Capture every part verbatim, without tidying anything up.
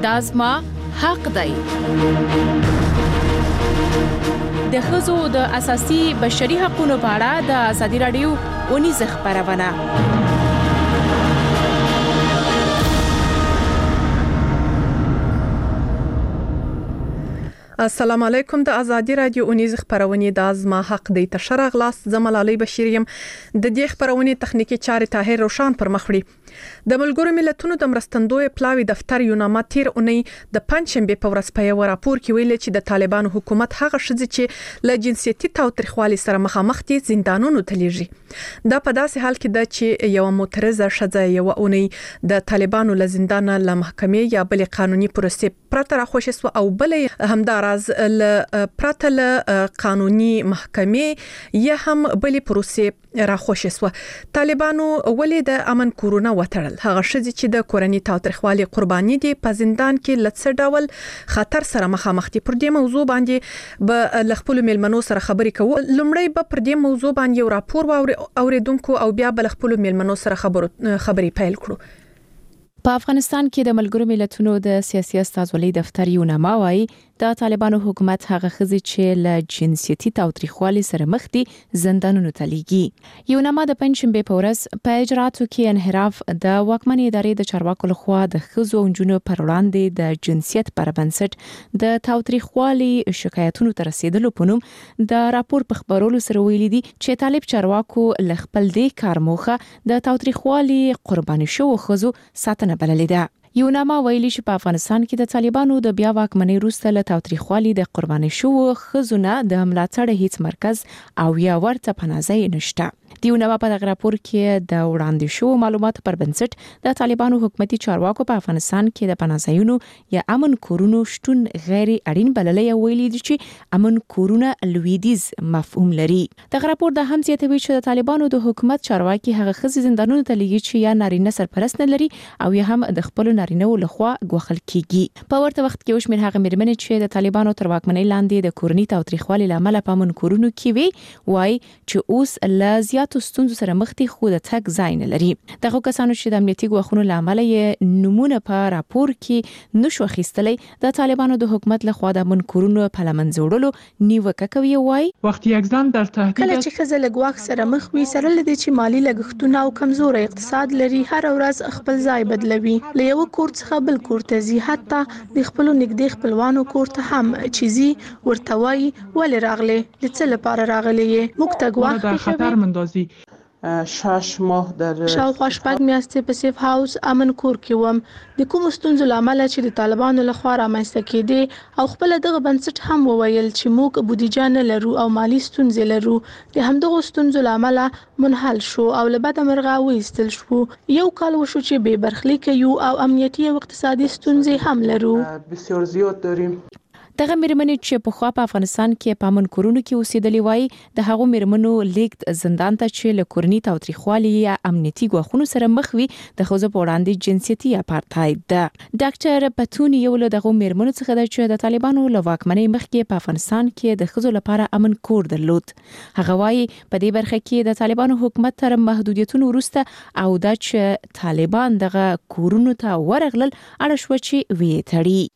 دا زما حق دی. د ښځو د اساسي بشري حقوقو په اړه د ازادي راډیو اونیزه خبرونه. السلام علیکم. د ازادي رادیو اونیز خبرونه د ازما حق دی تشر غلاس زملالي بشریم د دې خبرونه تخنیکی چارې طاهر روشان پر مخ وړي. د ملګرو ملتونو د مرستندوی پلاوی دفتر یوناما تیر اونۍ د پنځشنبه په ورځ په یو راپور کې ویل چې د طالبانو حکومت هغه شذ چې له جنسيتي تاوتریخوالي سره مخامخ دي زندانونو ته لیږي. دا په داسې حال کې ده چې یو معترضه شذ یو اونۍ د طالبانو له زندان له محکمې یا بل قانوني پروسې پرته راخوشې سو او بل همداراز له پرته له قانوني محکمې یا هم بل پروسې راخوشې سو. طالبانو ولې د امن کورونه وتړل؟ هغه شذ چې د کورنۍ تاوتریخوالي قرباني دي په زندان کې لڅ ډول خطر سره مخامخ دي. پر دې موضوع باندې به لخپل ملمنو سره خبرې کوو. لمړی به پر دې موضوع باندې یو راپور اوریدونکو او بیا به لخپل ملمنو سره خبرو خبرې پیل کړو. په افغانستان کې د ملګرو ملتونو د سیاسي استازولۍ دفتر یوناما وايي د طالبانو حکومت هغه خزي چې له جنسيتي تاوتریخوالي سره مخ دي زندانونو ته لیږي. یوناما د پنځشنبه په ورځ په اجراتو کې انحراف د واکمنې ادارې د چارواکو لخوا د خزو او جنونو پر وړاندې د جنسیت پر بنسټ د تاوتریخوالي شکایتونو تر رسیدلو په نوم د راپور په خبرولو سره ویلي دي چې طالب چارواکو ل خپل دې کار موخه د تاوتریخوالي قرباني شو خزو ساتنه بللې ده. یوناما ویلي چې په افغانستان کې د طالبانو د بیا واکمنۍ وروسته له تاوتریخوالي د قرباني شو خزونه د ملاتړ هیڅ مرکز او یا ورته پناهځای نشته. د یوناما په دغه راپور کې د وړاندې شو معلوماتو پر بنسټ د طالبانو حکومتي چارواکو په افغانستان کې د پناهځایونو یا امن کورونو شتون غیر اړین بللی ویلي دي چې امن کورونه لویدیز مفهوم لري. دغه راپور د هم زیاتوي چې د طالبانو د حکومت چارواکي هغه خزي زندانونو ته لیږي چې یا نارینه سرپرست نه لري او یا هم د خپل نارینه لخوا غوښل کیږي. په ورته وخت کې وشمیر هغه مېرمنې چې د طالبانو تر واکمنۍ لاندې د کورنۍ تاوتریخوالي لامل په امن کورونو کې وي وای چې اوس ل زیات ستونزو سره مخ دي خو د تک ځای نه لري. دغه کسانو چې د امنیتي غوښتنو لامل یې نمونه په راپور کې نشو اخیستلې د طالبانو د حکومت لخوا د امن کورونو په لمن جوړولو نیوکه کوي. وای وخت یکزان در تحقیق کله چې خزل لګواک سره مخ وي سره لدی چې مالی لګښتونه او کمزوري اقتصاد لري هر ورځ خپل ځای بدلوي. له یو کور څخه بل کور ته ځي حتی د خپل نږدې خپلوانو کور ته هم چیزي ورتوي ولې راغلي لڅ لپاره راغلي موږ ته غواړي خطر مندازي شش ماه در شاوخوا شپږ میاشتې په سیف هاوس امن کور کې وم. د کوم ستونزو لامل چې د طالبانو لخوا رامنځته کېدې او خپل دغه بنسټ هم وویل چې موږ بودیجه نه لرو او مالی ستونزې لرو. د همدغه ستونزو لامل منحل شو او له بده مرغه وېستل شو. یو کال وشو چې به برخلیک یو او امنیتي او اقتصادي ستونزې هم لرو. بسیار زیات داریم. دغه مېرمنې چې په خوا په افغانستان کې په امن کورونو کې اوسېدلې وای د هغو مېرمنو لیږد زندان ته چې له کورنۍ تاوتریخوالي یا امنیتي غوښتنو سره مخ وي د ښځو په وړاندې جنسيتي اپارټاید ده. ډاکټر پتونی یو له دغه مېرمنو څخه ده چې د طالبانو له واکمنۍ مخکې په افغانستان کې د ښځو لپاره امن کور درلود. هغه وایي په دې برخه کې د طالبانو حکومت تر محدودیتونو وروسته او د چې طالبان دغه کورونو ته ورغلل اړه شو چې وی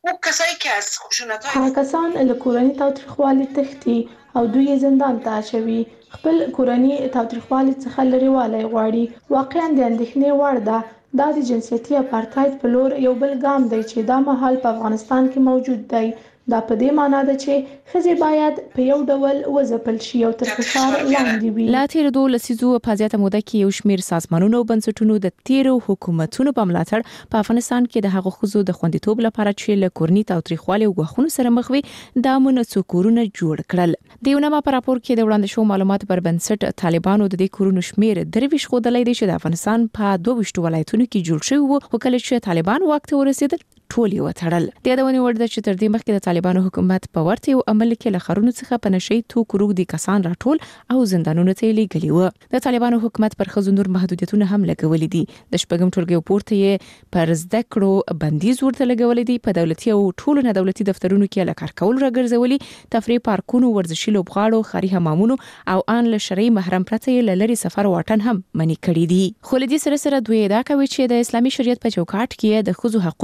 تړي. کسان له کورنۍ تاوتریخوالي تښتي او دوی زندان ته اچوي. خپل کورنۍ تاوتریخوالي څخه لريوالی غواړي. واقعا د اندېښنې وړ ده. دا د جنسيتي اپارټاید په لور یو بل ګام دی چې دا مهال په افغانستان کې موجود دی. دا په دې معنی ده چې ښځې باید په یو ډول وځپل شي او تر فشار لاندې وي. لا تیر دوه لسیزو په زیاته موده کې یو شمېر سازمانونو او بنسټونو د تیرو حکومتونو په ملاتړ په افغانستان کې د هغو ښځو د خوندیتوب لپاره چې له کورنۍ تاوتریخوالي او غوښتنو سره مخ وي د امن څوکورونه جوړ کړل. د یوناما په راپور کې د وړاندې شو معلومات پر بنسټ طالبانو د دې کورونو شمېر درویش ښودلی دی چې د افغانستان په دوه ویشت ولایتونو کې جوړ شوی وو خو کله چې طالبان واک ته ورسېدل ټول یې وتړل. د یادونې وړ ده چې تر دې مخکې د طالبانو حکومت په ورته یو عمل کې له ښارونو څخه په نشي توکو روږدي کسان راټول او زندانونو ته یې لیږلي وو. د طالبانو حکومت پر ښځو نور محدودیتونه هم لګولي دي. د شپږم ټولګي پورته یې پر زده کړو بندیز ورته لګولي دي. په دولتي او ټولو نه دولتي دفترونو کې له کار کول راګرځولي. تفریح پارکونو، ورزشي لوبغاړو، خاري حمامونو او ان له شرعي محرم پرته یې له لري سفر واټن هم منې کړی دي. خو له دې سره سره دوی دا کوي چې د اسلامي شریعت په چوکاټ کې د ښځو حقوقونه ورکړي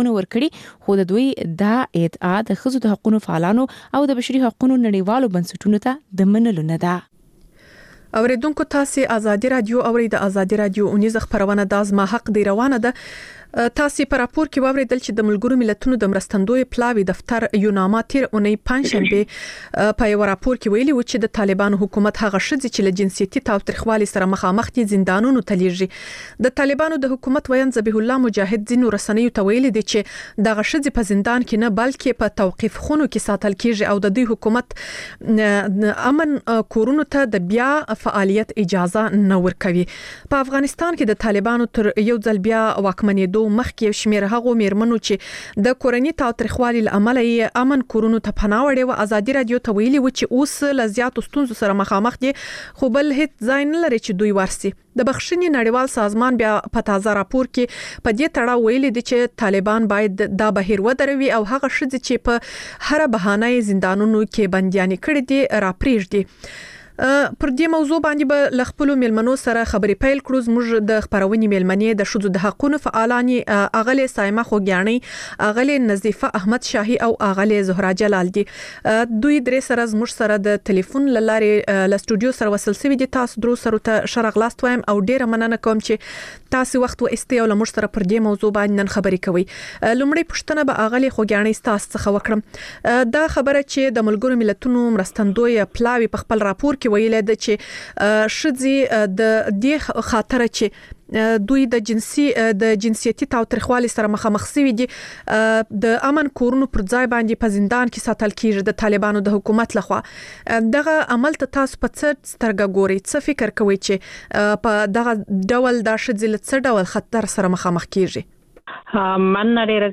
خو د دوی دا ادعا د ښځو د حقوقو فعالانو او د بشري حقوقو نړیوالو بنسټونو ته د منلو نه ده. اوریدونکو تاسو آزادي رادیو اوري د آزادي رادیو اونیز خبرونه د ازما حق دی روانه ده. تاسو په راپور کې واوریدل چې د ملګرو ملتونو د مرستندوی پلاوی دفتر یوناما تیر اونۍ پنځشنبه په یو راپور کې ویلي و چې د طالبانو حکومت هغه شذ چې له جنسيتي تاوتریخوالي سره مخامخ دي زندانونو ته لیږي. د طالبانو د حکومت ویان ذبیح الله مجاهد زینو رسنیو ته ویلي دي چې دغه شذ په زندان کې نه بلکې په توقيف خونو کې ساتل کیږي او د دوی حکومت امن کورونو ته د بیا فعالیت اجازه نه ورکوي. په افغانستان کې د طالبانو تر یو ځل بیا واکمنېدو مخکې شمیر هغه میرمنو چې د کورنۍ تاوتریخوالي لامل یې امن کورونو ته پناه وړي او آزادي رادیو ته ویلي و چې اوس له زیاتو ستونزو سره مخامخ دي خو بل هیڅ ځای نه لري چې دوی ورسي. د بخښنې نړیوال سازمان بیا په تازه راپور کې په دې تړاو ویلي دي چې طالبان باید دا بهیر ودروي او هغه شذ چې په هر بهانه زندانونو کې بنديان کړي دي راپریږدي. پر دې موضوع باندې به ل خپل ملمنو سره خبرې پیل کړو. زموږ د خبرونې ملمنې د شذو د حقوقو فعالانی اغلی سایمه خوګیانی اغلی نظیفه احمد شاهي او اغلی زهرا جلال دي. دوی درې سره زموږ سره د ټلیفون لارې ل استودیو سره وصل سوي دي. تاسو درو سره ته شرغلاست وایم او ډیره مننه کوم چې تاسو وخت و استیو ل موږ سره پر دې موضوع باندې نن خبرې کوي. لومړی پښتنه به اغلی خوګیانی تاسو څخه وکړم. دا خبره چې د ملګرو ملتونو مرستندوی پلاوی په خپل راپور کې ویل د چې شذي د دې خاطر چې دوی د جنسي د جنسيتي تاوتریخوالي سره مخامخ شوي دي د امن کورونو پر ځای باندې په زندان کې ساتل کیږي د طالبانو د حکومت لخوا. دغه عمل ته تاسو په څه سترګه ګورئ؟ څه فکر کوئ چې په دغه ډول د شذي له څه ډول خطر سره مخامخ کیږي؟ من ډیره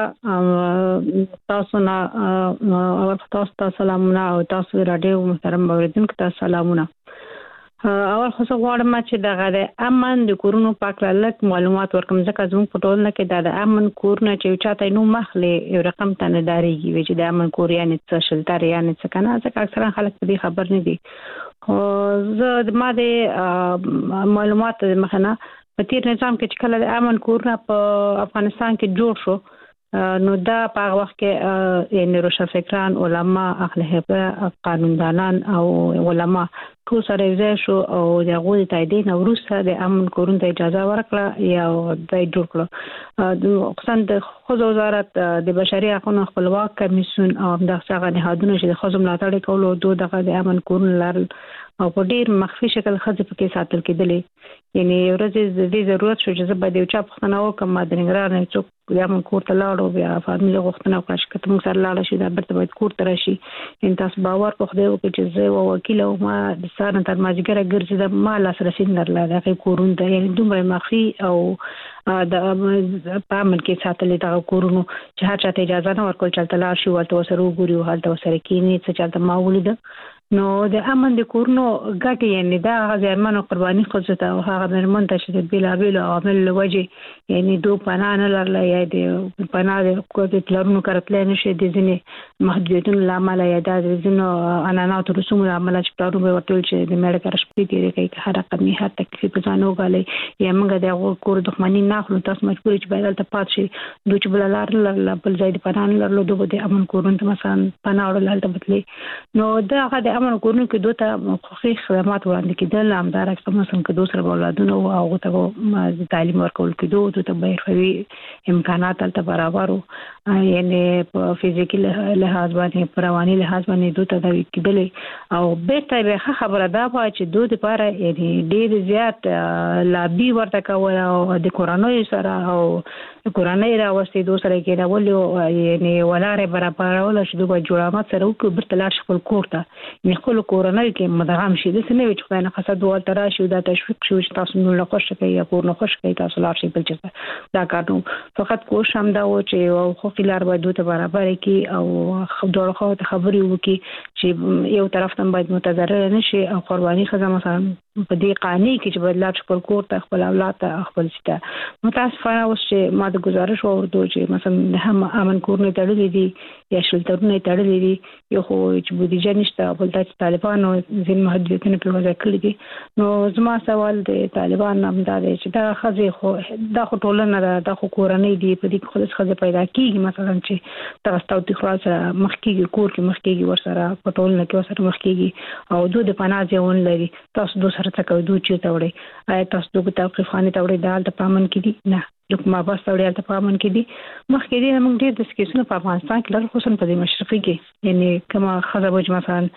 زیاته تاسو نه او تاسو ته سلامونه او تاسو رادیو محترم اوریدونکو ته سلامونه. اول خو زه غواړم چې دغه د امن د کورونو پاکلک معلومات ورکوم ځکه زموږ په ټولنه کې د امن کورونه چې چاته نو مخلې یو رقم ته نه داريږي چې د امن کور یعنی څه شلتر یعنی څه کنه ځکه اکثرا خلک په دې خبر نه دي. زه د ما د معلومات مخنه په تیر نظام کې چې کله د امن کورونه په افغانستان کې جوړ شو نو دا په هغه وخت کې یعنی روشنفکران علما اهل حزب قانوندانان او علما ټول سره ځای شو او د غوډ تایید نو وروسته د امن کورونو ته اجازه ورکړه یا د جوړ کړو. د اقتصاد د خزو وزارت د بشري حقوقو خپلواک کمیسیون او د څنګه نهادونو چې د خزو ملاتړ کولو دوه دغه د امن کورونو لرل او په ډیر مخفي شکل خزې پکې ساتل کېدلې. یعنی ورځې د دې ضرورت شو چې زه به د چا پښتنه وکم د نګران نه څوک یا من کور ته لاړو بیا فامیل غوښتنه وکړه چې کوم سره لاړ شي دا برته باید کور ته راشي. ان تاسو باور په خدای وکړئ چې زه او وکیل او ما د سارن تر ماجګره ګرځیدم ما لاسرسي نه لرله هغه کورونه ته یعنی دومره مخفي او د پامن کې ساتلې دا کورونو چې هر چاته اجازه نه ورکول چې تل شي ورته وسره وګوري او حالت وسره کینی څه چلته ما ولید. نو د امن د کورونو ګټه یعنی دا غزرمن قرباني خصوصا او هغه مرمن ته چې بلا بلا عامل وجه یعنی دو پناه نه لرله یا د پناه د کوټ لرونو کارتل نشي د ځینې محدودیتونو لامل یا د ځینو انانات رسوم لامل چې پلانو به ورتل چې د میډیکل شپې کې کوي هر رقمي هر تکلیف په ځانو غالي یا موږ د کور دښمنی نه خلو تاسو مجبور چې باید ته پات شي دوی چې بل لار بل ځای د پناه لرلو دوه د امن کورونو ته مثلا پناه ورل ته بدلی. نو دا هغه د امن کورونو کې دوه ته حقوقي خدمات وړاندې کېدل همدار اکثر مثلا کې دوه سره اولادونه او هغه ته تعلیم ورکول کېدو دوه ته بیرفوي امکانات تل برابر یعنی په فزیکي لحاظ باندې پرواني لحاظ باندې دوه ته د کېدل او به ته به خبره دا و چې دوه لپاره یعنی ډېر زیات لابي ورته کول او د کورونو سره او کورانه راوستي دوه سره کې دا ولې یعنی ولاره برابرول شو د جوړامت سره او برتلار خپل کوړه یعنی خپل کورانه کې مدغم شي د سنوي چې نه خاصه دوه تر شي دا تشویق شو چې تاسو نو خوش کوي یا کور نه خوش کوي تاسو لار شي بل چې دا کارو فقط کوش هم دا و چې او خو فلار باید دوه برابر کې او دوه خو ته خبري وکي چې یو طرف ته باید متضرر نشي او قرباني خزه مثلا په دې قانوني کې چې بدلات خپل کور ته خپل اولاد ته خپل ستا متاسفانه اوس چې ما د گزارش ورته چې مثلا هم امن کور نه تړلې دي یا شلترونه تړلې دي یو خو چې بودیجه نشته بل د طالبانو ځین محدودیتونه په وجه کړی دي نو زما سوال د طالبان هم دا دی چې دا خزه خو دا خو ټولنه دا خو کورنۍ دی په دې خو خزه پیدا کیږي مثلا چې تاسو ته خلاص مخکېږي کور کې مخکېږي ورسره په ټولنه کې ورسره مخکېږي او دوی د پناه ځایون لري تاسو دوی سره څه کوي دوی چې ته وړي آیا تاسو دوی توقیف خانه ته وړي دا د پامن کې دي نه لکه ما بس وړي ته پامن کې دي مخکې دي موږ ډېر د سکیسونو په افغانستان کې لږ خصوصا په مشرقي کې یعنی کما خزه وج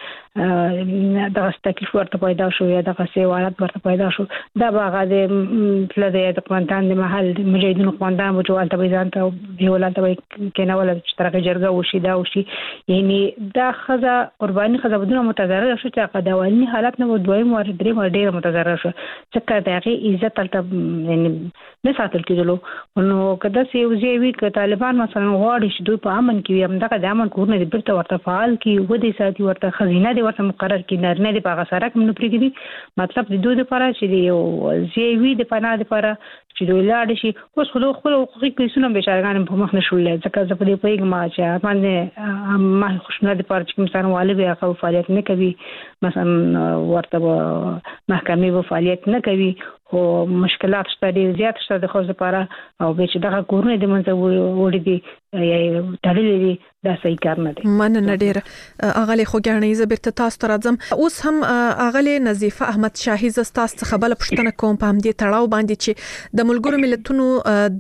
مثلا د تکلیف ورته پیدا شو یا د سیوالات ورته پیدا شو دا باغ د فلده د قومندان د محل مجاهدینو قومندان وجوال ته ځان ته ویولات ته کېنه ولا چې ترغه جرګه وشي دا وشي یعنی دا خزه قرباني خزه بدون متضرر شو چې قداوالني حالت نه دویم ور درې ور ډیر متضرر شو څنګه دغه عزت تل یعنی نه ساتل کېدلو نو کدا سی وزي وی ک طالبان مثلا غواړي چې دوی په امن کې هم دغه د امن کورونه د بیرته ورته فعال کې و دي ساتي ورته خزینه دی ورته مقرر کې نه دی په غسرک منو پرېږدي مطلب د دوی لپاره چې یو زی وی د پناه لپاره چې دوی لاړ شي اوس خو خپل حقوقي کیسونه بشارګان په مخ نشول ځکه ځکه په پیګ ما چې باندې ما خوشنه د پاره چې مثلا والي هغه فعالیت نه کوي مثلا ورته محکمې و فعالیت نه کوي او مشکلات شته دي زیات شته د خو لپاره او به چې دغه کورونه د منځ وړي دي یا تړلې دي دا صحیح کار نه دی مننه ډیر اغلی خوګانی زبرت تاسو ته راځم اوس هم اغلی نظیفه احمد شاهي ز تاسو څخه بل پښتنه کوم په همدې تړاو باندې چې د ملګرو ملتونو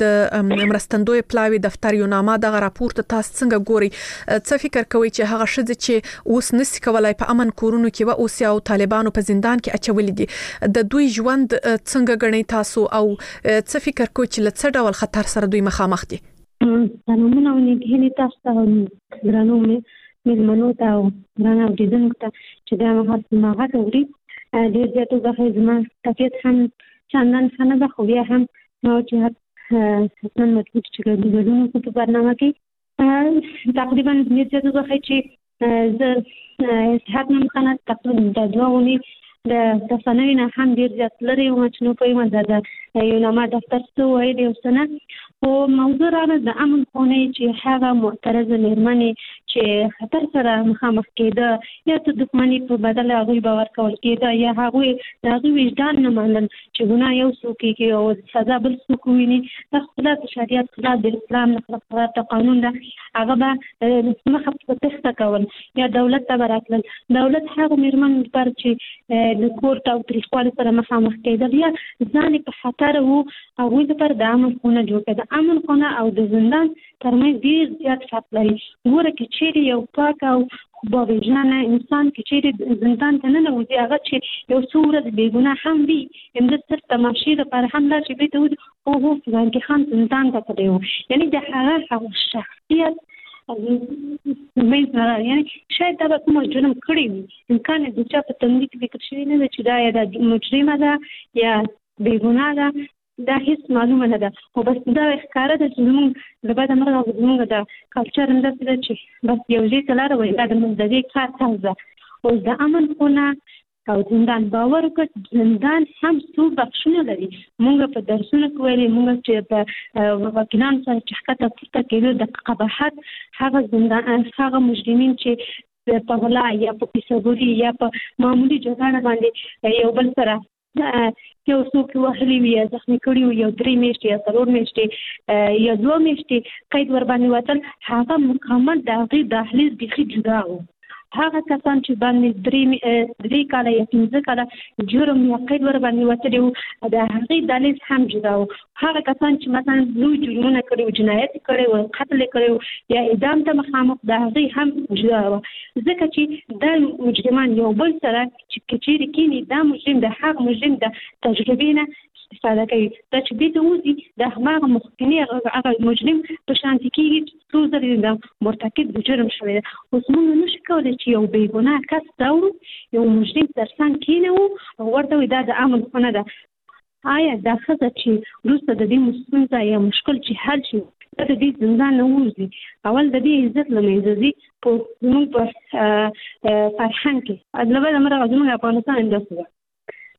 د مرستندوی پلاوی دفتر یو نامه د راپور ته تاسو څنګه ګوري څه فکر کوي چې هغه شذ چې اوس نس کولای په امن کورونو کې و اوس یو طالبانو په زندان کې اچولې دي د دوی ژوند څنګه غني تاسو او څه فکر کوي چې لڅ ډول خطر سره دوی مخامخ دي سلامونه او نیکهنی تاسو ته درنو مې ملمنو ته او درنو دیدونکو ته چې دا مخه ماغه کوي ډېر زیاتو غوښه زما طبیعت هم چندان ښه نه خو بیا هم نو چې نن مطلب چې ګډونو په برنامه کې تقریبا ډېر زیاتو غوښه چې زه صحت نه مخنه تقریبا د دوونی د تفنوي نه هم ډېر زیات لري او چې نو په یوه د یو نامه دفتر څو وایي د وسنه او موضوع راغله د امن خونې چې هغه معترضه مېرمنې چې خطر سره مخامخ کېده یا ته دښمنۍ په بدل هغه باور کول کېده یا هغه د هغه وجدان نه منل چې ګناه یو څوک کې او سزا بل څوک ویني د خلاف شریعت خلاف د اسلام نه خلاف د قانون ده هغه به مخه په تخته کول یا دولت ته براتل دولت هغه مېرمن پر چې د کور او تاریخوالي سره مخامخ کېدل یا ځان په خطر وو هغه پر د امن خونه جوړ کړه امن خونه او د زندان ترمنځ ډیر زیات فرق لري ګوره کې چیرې یو پاک او باوجدانه انسان کې چیرې زندان ته نه نوځي هغه چې یو څو ورځې بې ګناه هم وي همدا صرف تماشې لپاره هم لا چې بیرته وځي او هو فلان کې خان زندان ته تللی و یعنی د هغه هغه شخصیت یعنی شاید دا به کوم جرم کړی وي امکان یې د چا په تندي کې فکر شوی نه دی چې دا یا د مجرمه ده یا بې ګناه ده دا هیڅ معلومه نه ده خو بس دا ښکاره ده چې زموږ د بده مرغه زموږ د کلچر همداسې ده چې بس یو ځای ته لاره وایي دا د دې کار طرز ده اوس د امن خونه او زندان باور وکړه زندان هم څو بخښونه لري موږ په درسونو کې ویلي موږ چې په وکیلانو سره چې ښکته پورته کېدو د قباحت هغه زندان هغه مجرمین چې په غلا یا په پیسه‌ګوري یا په معمولي جګړه باندې یو بل سره یو څوک وهلی وي یا زخمي کړي وي یو درې میاشتې یا څلور میاشتې یا دوه میاشتې قید ور باندې وتل هغه مکمل د هغې دهلیز بیخي جدا و هغه کسان چې باندې درې درې کاله یا پنځه کاله جرم یا قید ور باندې وتلی وو د هغې دهلیز هم جدا و هغه کسان چې مثلا لوی جرمونه کړي وو جنایت کړی وو قتل کړی وو یا اعدام ته مخامخ د هغې هم جدا و ځکه چې دا مجرمان یو بل سره چې کچېرې کینی دا مجرم د هغه مجرم د تجربې نه استفاده کوي دا چې دې ته وځي د هماغه مخکني هغه مجرم په شانتي کېږي چې څو ځلې د مرتکب د جرم شوی دی اوس موږ نشو کولی چې یو بې ګناه کس راوړو یو مجرم تر څنګ کېنوو او ورته وایي دا د امن خونه ده آیا دا ښځه چې وروسته د دې ستونزه یا مشکل چې حل شي دا د دې زندان نه ووځي اول د دې عزت له منځه ځي په زموږ په فرهنګ کې له بله مرغه زموږ افغانستان همداسې ده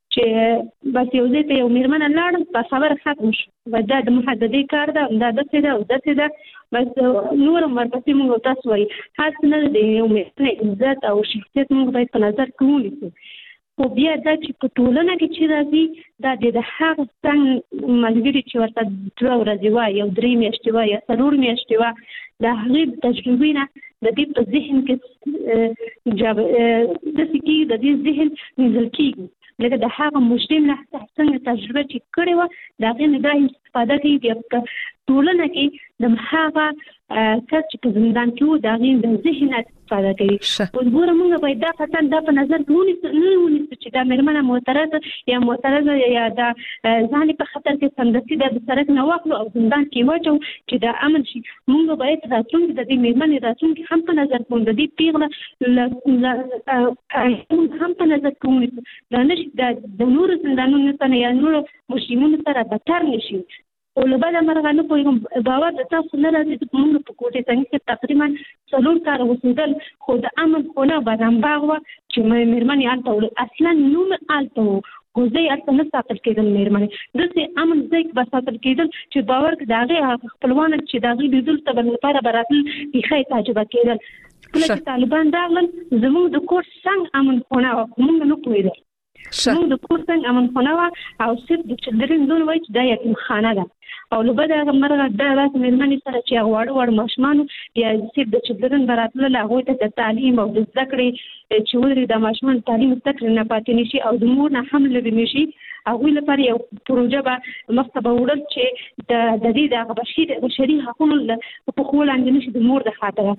چې بس یو ځای ته یو میرمن لاړ په خبره ختم شو دا د محددې کار ده دا د څه ده او د څه ده بس نور مرپسې موږ تاسو وایي هڅه نه دی یو میرمن عزت او شخصیت موږ باید په نظر کې ونیسو خو بیا دا چې په ټولنه کې چې راځي دا د هغه څنګه ملګري چې ورته دوه ورځې وایي یو درې میاشتې وایي یا څلور میاشتې وایي د هغې تجربې نه د دې په ذهن کې داسې کېږي د دې ذهن نزل کېږي لکه د هغه مجرم نه څنګه تجربه چې کړې وه د هغې نه دا استفاده کوي بیا په ټولنه کې د هغه کس چې په زندان کې و د هغې د ذهن استفاده کوي اوس ګوره موږ باید دا فساد دا په نظر کې ونیسو نه ونیسو چې دا مېرمنه معترضه یا معترضه یا دا ځان په خطر کې سمدستي د سړک نه واخلو او زندان کې واچو چې دا امن شي موږ باید راتلونکي د دې مېرمنې راتلونکي هم په نظر کې د دې پیغله هم په نظر کې ونیسو دا نه شي د نورو زندانونو سره یا نورو مجرمینو سره بدتر نه شي او له بله مرغه نه پوهېږم باور د تاسو نه راځي چې موږ په کوټې څنګه کې تقریبا څلور کاله اوسېدل خو د امن خونه بادام باغ وه چې مېرمنې هلته وړو اصلا نوم هلته و خو ځای هلته نه ساتل کېدل مېرمنې داسې امن ځای کې به ساتل کېدل چې باور د هغې خپلوان چې د هغې لیدلو ته به لپاره به راتلل بیخي تعجبه کېدل کله چې طالبان راغلل زموږ د کور څنګ امن خونه وه موږ نه پوهېدل موږ د کور څنګ امن خونه وه او صرف د چلدرن زون وایي چې دا یتیم خانه ده او له بده هغه مرغه دا داسې مېرمنې سره چې هغه واړه واړه ماشومان یا صرف د چلدرن به راتلل هغوی ته د تعلیم او د زده کړې چې ودرې د ماشومان تعلیم زده کړې نه پاتې نه شي او د مور نه هم لرې نه شي هغوی لپاره یو پروژه به مخته به وړل چې د دې د هغه بشري حقونو په پښو لاندې نه شي د مور د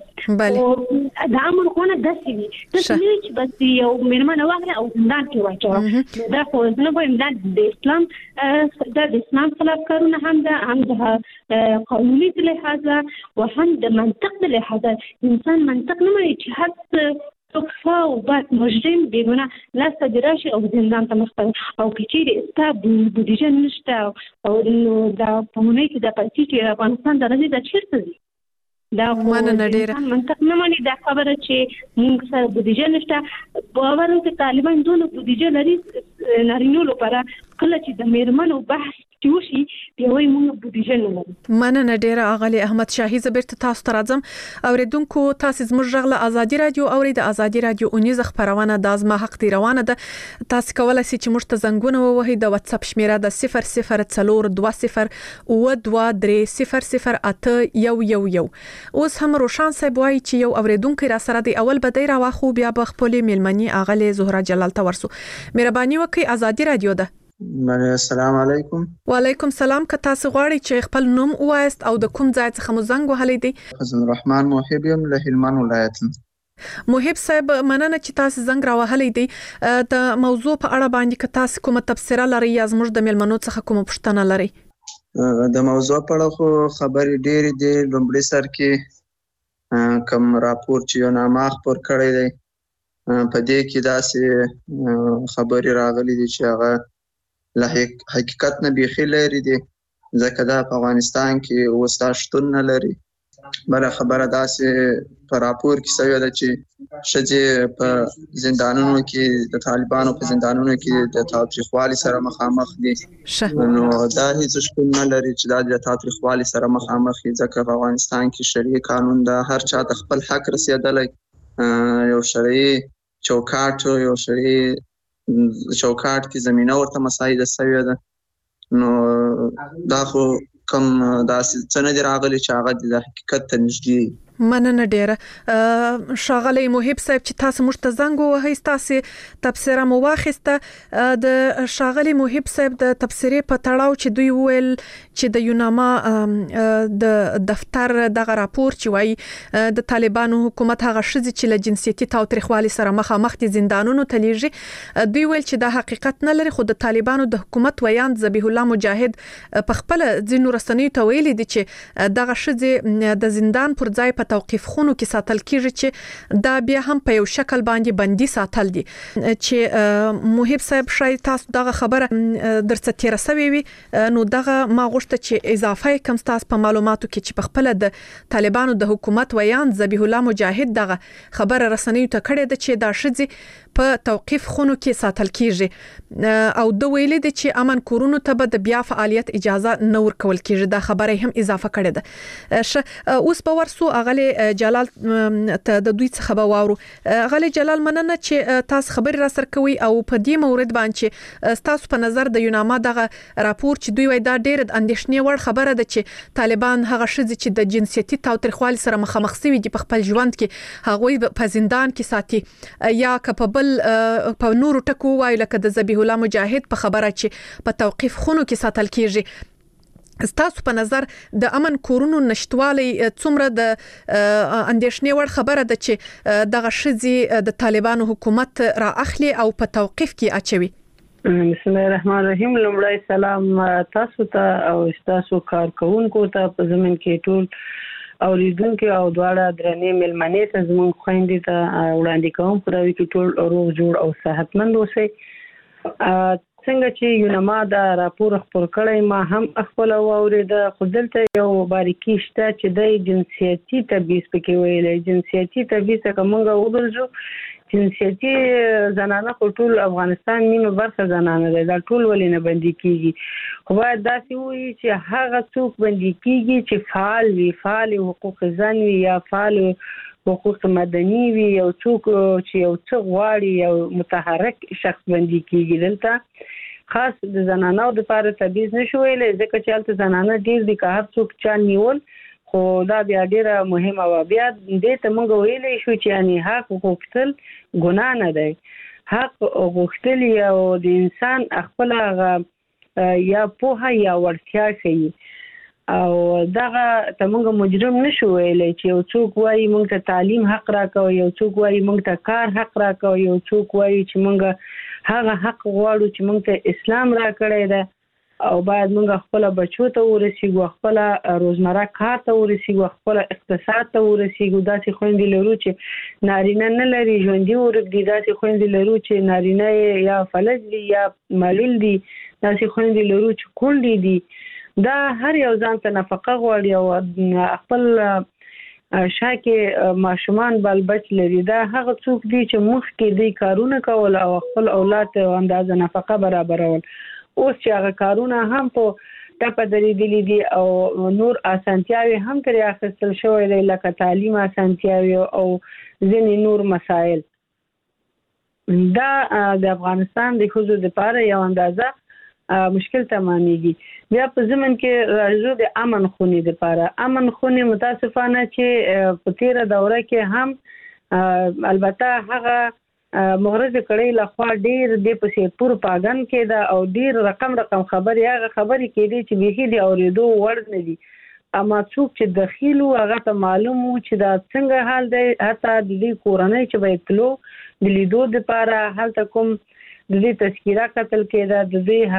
خاطره د امن خونه داسې وي داسې نه چې بس یو مېرمنه واخلي او زندان کې واچوه دا خو نه وایم دا د اسلام دا د اسلام خلاف کارونه هم ده هم د قانوني لحاظه او هم د منطق د لحاظه انسان منطق نه مني چې هر څه او بعد مجرم بیگونه لاسته دې راشي او زندان ته مخته او که چیرې ستا بودیجه نشته او نو دا په اونۍ کې دا پیسې چې افغانستان ته راځي دا چېرته ځي دا خو منطق نه مني دا خبره چې موږ سره بودیجه نشته باور وکړه طالبان دونه بودیجه لري نارینو لپاره کله چې د مېرمنو بحث چې وشي بیا وایي موږ بودیجه نه لرو مننه ډېره اغلې احمد شاهي زه بیرته تاسو ته راځم اورېدونکو تاسو زموږ غږ له ازادي رادیو اورئ د ازادي رادیو اونیزه خپرونه د زما حق دی روانه ده تاسو کولای شئ چې موږ ته زنګونه ووهئ د واتس اپ شمیره د صفر صفر څلور دوه صفر اوه دوه درې صفر صفر اته یو یو یو اوس هم روشان صاحب وایي چې یو اورېدونکی را سره دی اول به دی راواخو بیا به خپلې میلمنې اغلې زهرا جلال ته ورسو مهرباني وکړئ ازادي رادیو ده السلام علیکم وعلیکم سلام که تاسو غواړئ چې خپل نوم ووایاست او د کوم ځای څخه مو زنګ وهلی دی حسن الرحمن محب یم له هلمند ولایت محب صاحب مننه چې تاسو زنګ راوهلی دی د موضوع په اړه باندې که تاسو کومه تبصره لرئ یا زموږ د میلمنو څخه کومه پوښتنه لرئ د موضوع په اړه خو خبرې ډېرې دي لومړي سر کې کوم راپور چې یو نامه خپور کړی دی په دې کې داسې خبرې راغلي دي چې هغه له حقیقت نه بیخي لري دي ځکه دا په افغانستان کې اوس دا شتون نه لري بله خبره داسې په راپور کې شوې ده چې ښځې په زندانونو کې د طالبانو په زندانونو کې د تاوتریخوالي سره مخامخ دي نو دا هیڅ شتون نه لري چې دا د تاوتریخوالي سره مخامخ دي ځکه په افغانستان کې شرعي قانون ده هر چا ته خپل حق رسېدلی یو شرعي چوکاټ یو شرعي چوکاټ کې زمینه ورته مساعده شوې ده نو دا خو کوم داسې څه نه دي راغلي چې هغه د حقیقت ته نږدې مننه ډېره ښاغلی محب صاحب چې تاسو موږ ته زنګ ووهئ ستاسې تبصره مو واخیسته د ښاغلي محب صاحب د تبصرې په تړاو چې دوی وویل چې د یوناما د دفتر دغه راپور چې وایي د طالبانو حکومت هغه ښځې چې له جنسیتي تاوتریخوالي سره مخامخ دي زندانونو ته لیږي دوی ویل چې دا حقیقت نه لري خو د طالبانو د حکومت ویاند ذبیح الله مجاهد په خپله ځینو رسنیو ته ویلي دي چې دغه ښځې د زندان پر ځای په توقيف خونو کې ساتل کیږي چې دا بیا هم په یو شکل باندې بندي ساتل دي چې محب صاحب شاید تاسو دغه خبره درڅ تیر سوي وي نو دغه ما غوښته چې اضافه کوم تاسو په معلوماتو کې چې په خپل د طالبانو د حکومت ویان ذبیح الله مجاهد دغه خبره رسنیو ته کړې ده چې دا شذي په توقيف خونو کې ساتل کیږي او د ویلې د چې امن کورونو ته به د بیا فعالیت اجازه نه ورکول کیږي دا خبره هم اضافه کړې ده اوس په ورسو اغلی جلال ته د دوی څخه به واورو اغلی جلال مننه چې تاسو خبر را سر کوي او په دې مورید باندې تاسو په نظر د یوناما دغه راپور چې دوی وای دا ډېر اندېښنې وړ خبره ده چې طالبان هغه شذي چې د جنسيتي تاوتریخوالي سره مخامخ شوي دي په خپل ژوند کې هغه په زندان کې ساتي یا کپبل په نورو ټکو وای لکه د ذبیح الله مجاهد په خبره چې په توقيف خونو کې ساتل کیږي ستاسو په نظر د امن کورونو نشټوالي څومره د اندېښنې وړ خبره ده چې دغه شذي د طالبانو حکومت را اخلي او په توقيف کې اچوي بسم الله الرحمن الرحیم لومړی سلام تاسو ته او تاسو کارکونکو ته په زمين کې ټول او لیدونکو او دواړه درنې ملمنې ته زموږ خويندې ته وړاندې کوم پروي کې ټول روغ جوړ او صحتمند اوسئ څنګه چې یوناما دا راپور خپور کړی ما هم خپل واورید خو دلته یو باریکی شته چې د جنسيتي تبعیض پکې ویلې جنسيتي تبعیض څنګه وګورځو جنسيتي زنانه ټول افغانستان نیمه برخه زنانه ده دا ټول ولې نه بندي کیږي خو باید داسې وي چې هغه څوک بندي کیږي چې فعال وي فعال حقوق زن وي یا فعال حقوق مدني وي یو څوک چې یو څه غواړي یو متحرک شخص بندي کیږي دلته خاص د زنانو د لپاره تبعیض نشو ویلې ځکه چې البته زنانه ډیر دي که هر څوک چا نیول خو دا بیا ډیره مهمه و بیا دې ته موږ ویلې شو چې یعنی حق غوښتل ګناه نه دی حق غوښتل یو د انسان خپل یا پوهه یا ورتیا کوي او دغه ته موږ مجرم نشو ویلې چې یو څوک وایي موږ ته تعلیم حق راکوي یو څوک وایي موږ ته کار حق راکوي یو څوک وایي چې موږ هغه حق غواړو چې موږ ته اسلام راکړی دی او باید موږ خپل بچو ته ورسیږو خپل روزمره کار ته ورسیږو خپل اقتصاد ته ورسیږو داسې خويندې لرو چې نارینه نه لري ژوندۍ ورګدي داسې خويندې لرو چې نارینه یا فلج دي یا معلول دي داسې خويندې لرو چې کونډې دي دا هر یو ځان ته نفقه غواړي او خپل شاکه ماشومان بل بچ لري دا هغه څوک دي چې مخکې دي کارونه کول او خپل اولاد ته اندازه نفقه برابرول اوس چې هغه کارونه هم په ټپه درېدلي دي او نور اسانتیاوي هم ترې اخیستل شوی دی لکه تعلیم اسانتیاوي او ځینې نور مسایل دا د افغانستان د ښځو لپاره یو اندازه مشکل تمامېږي بیا په ضمن کې راځو د امن خونې لپاره امن خونې متاسفانه چې په تیره دوره کې هم البته هغه مغرض کړي لخوا ډیر د پسې پروپاګاندا کې دا او ډیر رقم رقم خبري هغه خبري کې دي چې به دي اوریدو ورد نه دي اما څوک چې دخیلو هغه ته معلوم وو چې دا څنګه حال دی حتی د دې کورنۍ چې به تلو د لیدو لپاره هلته کوم د دې تذکیره قتل کېده د دې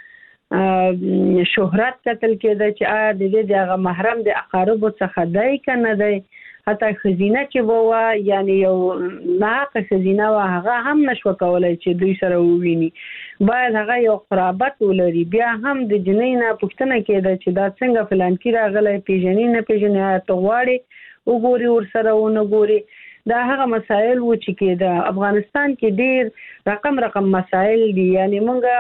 هغه شهرت قتل کېده چې آیا د دې هغه محرم د اقارب څخه دی کنه دی حتی خزینه چې ووا یعنی یو ناقه خزینه وا هغه هم نشو کولای چې دوی سره وویني باید هغه یو قرابت ولري بیا هم د جنینا پښتنه کېده چې دا څنګه فلان کې راغلی پیژنې نه پیژنې ته غواړي وګوري ور سره ونه ګوري دا هغه مسائل و چې کېده افغانستان کې ډیر رقم رقم مسائل دي یعنی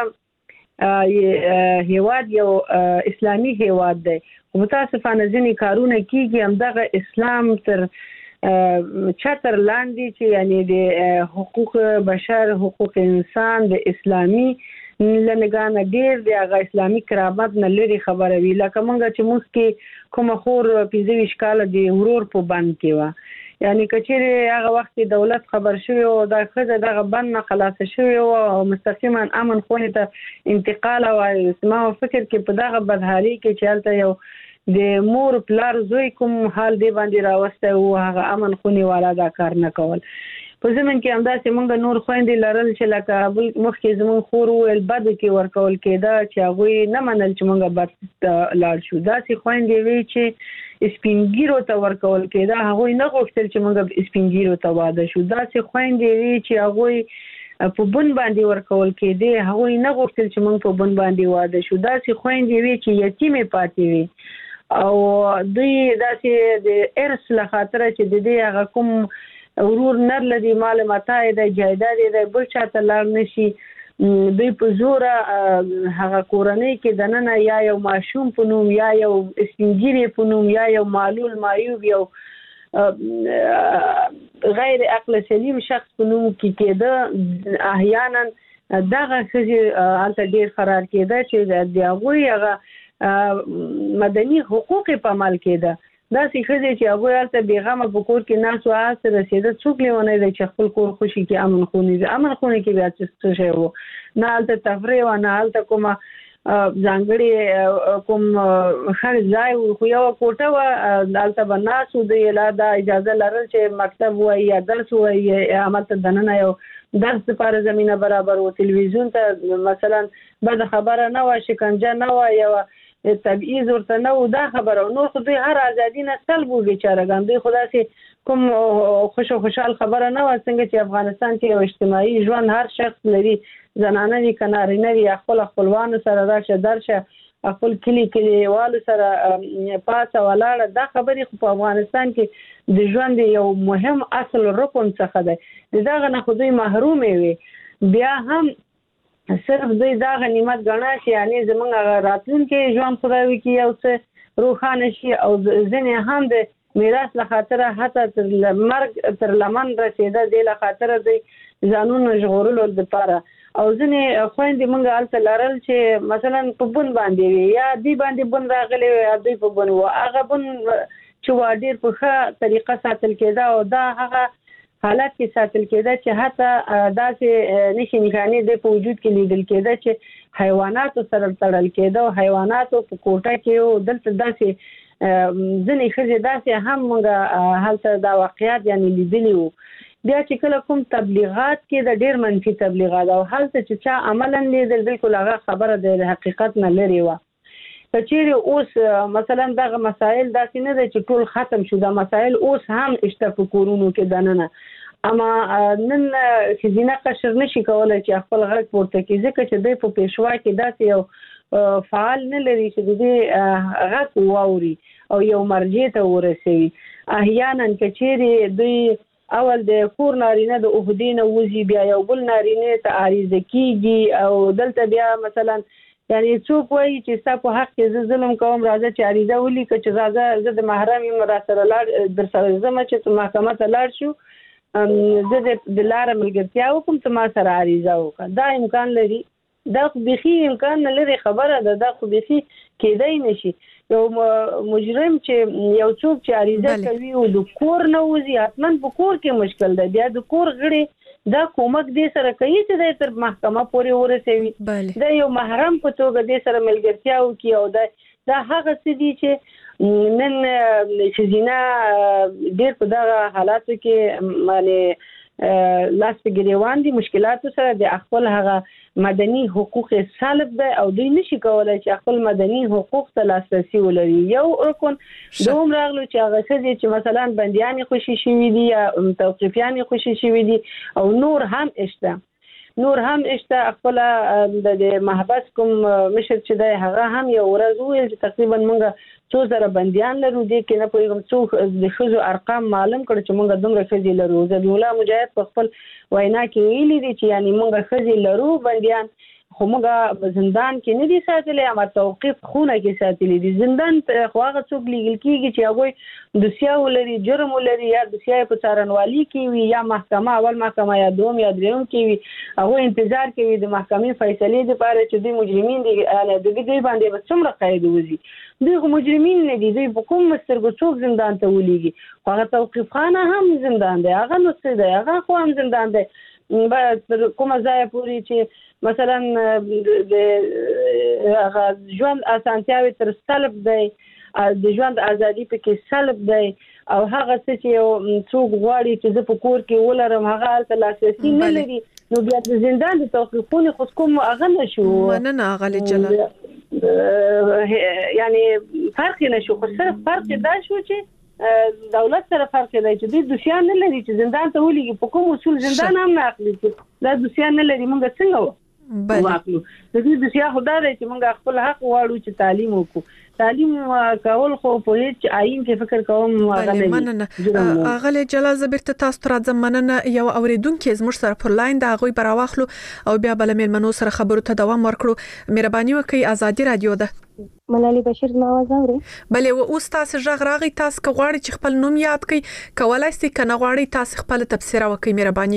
مونږه هیواد یو اسلامي هیواد دی متاسفانه ځینې کارونه کیږي همدغه اسلام تر چتر لاندې چې یعنی د حقوق بشر حقوق انسان د اسلامي لنګانه ډیر د هغه اسلامي کرامت نه لري خبره وی لکه مونږ چې موږ کې کوم خور پنځه ویشت کال د ورور په بند کې و یعنی کچېره هغه وخت دولت خبر شوی او دا خزه دغه بند نه خلاص شوی او مستقیما امن خونې ته انتقال او اسما فکر کې په دغه بدحالي کې چالتته یو د مور پلار زوی کوم حال دی باندې راوسته او هغه امن خونې والا دا کار نه کول په زمين کې همداسې مونږ نور خويندې لرل چې لکه مخکې زمون خور ول بد کې ورکول کېده چې هغه نه منل چې مونږ بد لاړ شو دا سي خويندې وی چې سپینګیرو ته ورکول کېده هغه نه غوښتل چې موږ سپینګیرو ته واده شو دا څه خويندې وی چې هغه په بن باندې ورکول کېده هغه نه غوښتل چې موږ په بن باندې واده شو دا څه خويندې وی چې یتیمې پاتې وي او دوی داسې د ارث له خاطر چې د دې هغه کوم ورور نر لدی مال متاع د جایداد د بل چاته لار نشي دوی په زور هغه کورنۍ کې دننه یا یو ماشوم په نوم یا یو سپینګیری په نوم یا یو معلول معیوب یو غیر عقل سلیم شخص په نوم کې کېده احیانا دغه خزي الته ډیر قرار کېده چې د هغه هغه مدني حقوق په عمل کېده دا څه خزي چې هغه الته بیغمه په کور کې ناس واسه رسیده څوک لیونه د خپل کور خوشي کې امن خوني امن خوني کې بیا څه شی وو نه الته تفریح و نه الته کومه ځانګړي کوم خل ځای خو یو کوټه و الته بناسو د الاده اجازه لرل چې مکتب وای یا درس وای یا عملته دننه یو درس لپاره زمينه برابر و تلویزیون ته مثلا بعد خبره نه و شکنجه نه و یا تبعیض ورته نه و دا خبره نو خو دوی هر ازادي نه سلبو بیچارهګان دوی خدا سي کوم خوشو خوشحال خبره نه و څنګه چې افغانستان کې یو اجتماعي ژوند هر شخص لري زنانه دي کناري نه وي خپل خپلوان سره راشه درشه خپل کلی کلیوالو سره پاسه ولاړه دا خبرې خو په افغانستان کې د ژوند یو مهم اصل رکن څخه ده دغه نه خو دوی محروم وي بیا هم صرف دوی دا غنیمت ګڼه چې یعنی زمونږ راتلونکي ژوند خدای کې یو څه روښانه شي او ځنې هم د میراث له خاطر حتی تر مرګ تر لمن رسیده دی له خاطر دوی ځانونه ژغورلو لپاره او ځنې خويندې موږ الته لرل چې مثلا په بن باندې وي یا دی باندې بن راغلي یا دوی په بن و هغه بن چې وا ډیر په ښه طریقه ساتل کېده او دا هغه حالت کې ساتل کېده چې حتی داسې نشي نښانې د په وجود کې لیدل کېده چې حیوانات سره تړل کېده او حیوانات په کوټه کې او دلته داسې ځنې خزي داسې هم موږ هلته دا واقعیت یعنی لیدلی وو بیا چې کله کوم تبلیغات کې د ډیر منفي تبلیغات او هلته چې چا عملاً لیدل بالکل هغه خبره د حقیقت نه لري و کچېره اوس مثلا دغه مسائل داسې نه دي چې ټول ختم شو دا مسائل اوس هم اشتفو کورونو کې دننه اما نن خزینه قشر نشي کولای چې خپل غږ پورته کړي ځکه چې دوی په پېښوا کې داسې یو فعال نه لري چې دوی غږ واوري او یو مرجع ته ورسوي احیانا کچېره دوی اول د کور نارینه د اوهدین وزي بیا یو بل نارینه ته عریضه کیږي او دلته بیا مثلا یعنی څوک وایي چې تاسو په حق کې ظلم کوم راځي چې عریضه ولیکه چې راځه زه د محرم یم را سره لاړ در سره زما چې محکمه ته لاړ شو زه د لار ملګرتیا وکم ته ما سره عریضه وکړه دا امکان لري دا خو بيخي امکان نه لري خبره ده دا خو بيخي کېدای نشي یو مجرم چې یو څوک چې عریضه کوي او د کور نه وځي حتمن په کور کې مشکل ده بیا د کور غړي دا کومک دې سره کوي چې د تر محکمه پورې ورسوي دا یو محرم په توګه دې سره ملګرتیا وکي او دا دا هغه څه دي چې نن خزینه ډېر په دغه حالاتو کې معنی لاس په ګریوان دي مشکلات سره د خپل هغه مدني حقوق سلب ده او دوی نشي کولای چې خپل مدني حقوق ته لاسرسي ولري یو رکن دوم راغلو چې هغه څه چې مثلا بنديان خوشي شوي دي یا توقيفيان خوشي شوي دي او نور هم اشته نور هم اشته خپل د محبس کوم مشر چې ده هغه هم یو ورځ ویل چې تقریبا موږ څو زره بنديان لرو دي کې نه پوهیږم څو د خزو ارقام معلوم کړ چې موږ دومره خزي لرو ذبیح الله مجاهد په خپل وینا کې ویلي دي چې یعنی موږ خزي لرو بنديان خو موږ زندان کې نه دي ساتلې اما توقيف خونه کې ساتلې دي زندان خو هغه څوک لیږل کیږي چې هغه د سیاو لري جرم لري یا د سیاو په څارنوالي کې وي یا محکمه اول محکمه یا دوم یا دریم کې وي هغه انتظار کوي د محکمې فیصله لپاره چې د مجرمین دي د دې باندې به څومره قید وځي دوی کومجرمین نه دي دوی په کوم مسترګو څوک زندان ته ولېږي هغه توقيف خانه هم زندان دی هغه نو څه دی هغه خو هم زندان دی به کومه ځای پوری چې مثلا د هغه ژوند اسانتیاوي تر سلب دی د ژوند ازادي په کې سلب دی او هغه څه چې څوک غواړي چې د په کور کې ولرم هغه تل لاسرسي نه لري نو بیا د زندان د توقیفونو خو کوم اغه نشو مننه اغه جلال یعنی فرق نشو خو صرف فرق دا شو چې دولت سره فرق دی چې د دوسیان نه لري چې زندان ته ولېږي په کوم اصول زندان هم نه اخلي چې دا دوسیان نه لري موږ څنګه واخلو د دې دوسیا خدای دی چې موږ خپل حق غواړو چې تعلیم وکړو تعلیم کول خو په هیڅ آئین کې فکر کوم هغه مننه اغه جلال زبرت تاسو تر ځم مننه یو اوریدونکو زموږ سره پر لاین د هغه براواخلو او بیا بل میلمنو سره خبرو ته دوام ورکړو مهرباني وکړئ ازادي رادیو ده ملالي بشیر ما आवाज اوري بلې و اوس تاسو ژغ راغی تاسو غواړئ چې خپل نوم یاد کړئ کولای شئ کنه غواړئ تاسو خپل تفسیر وکړئ مهرباني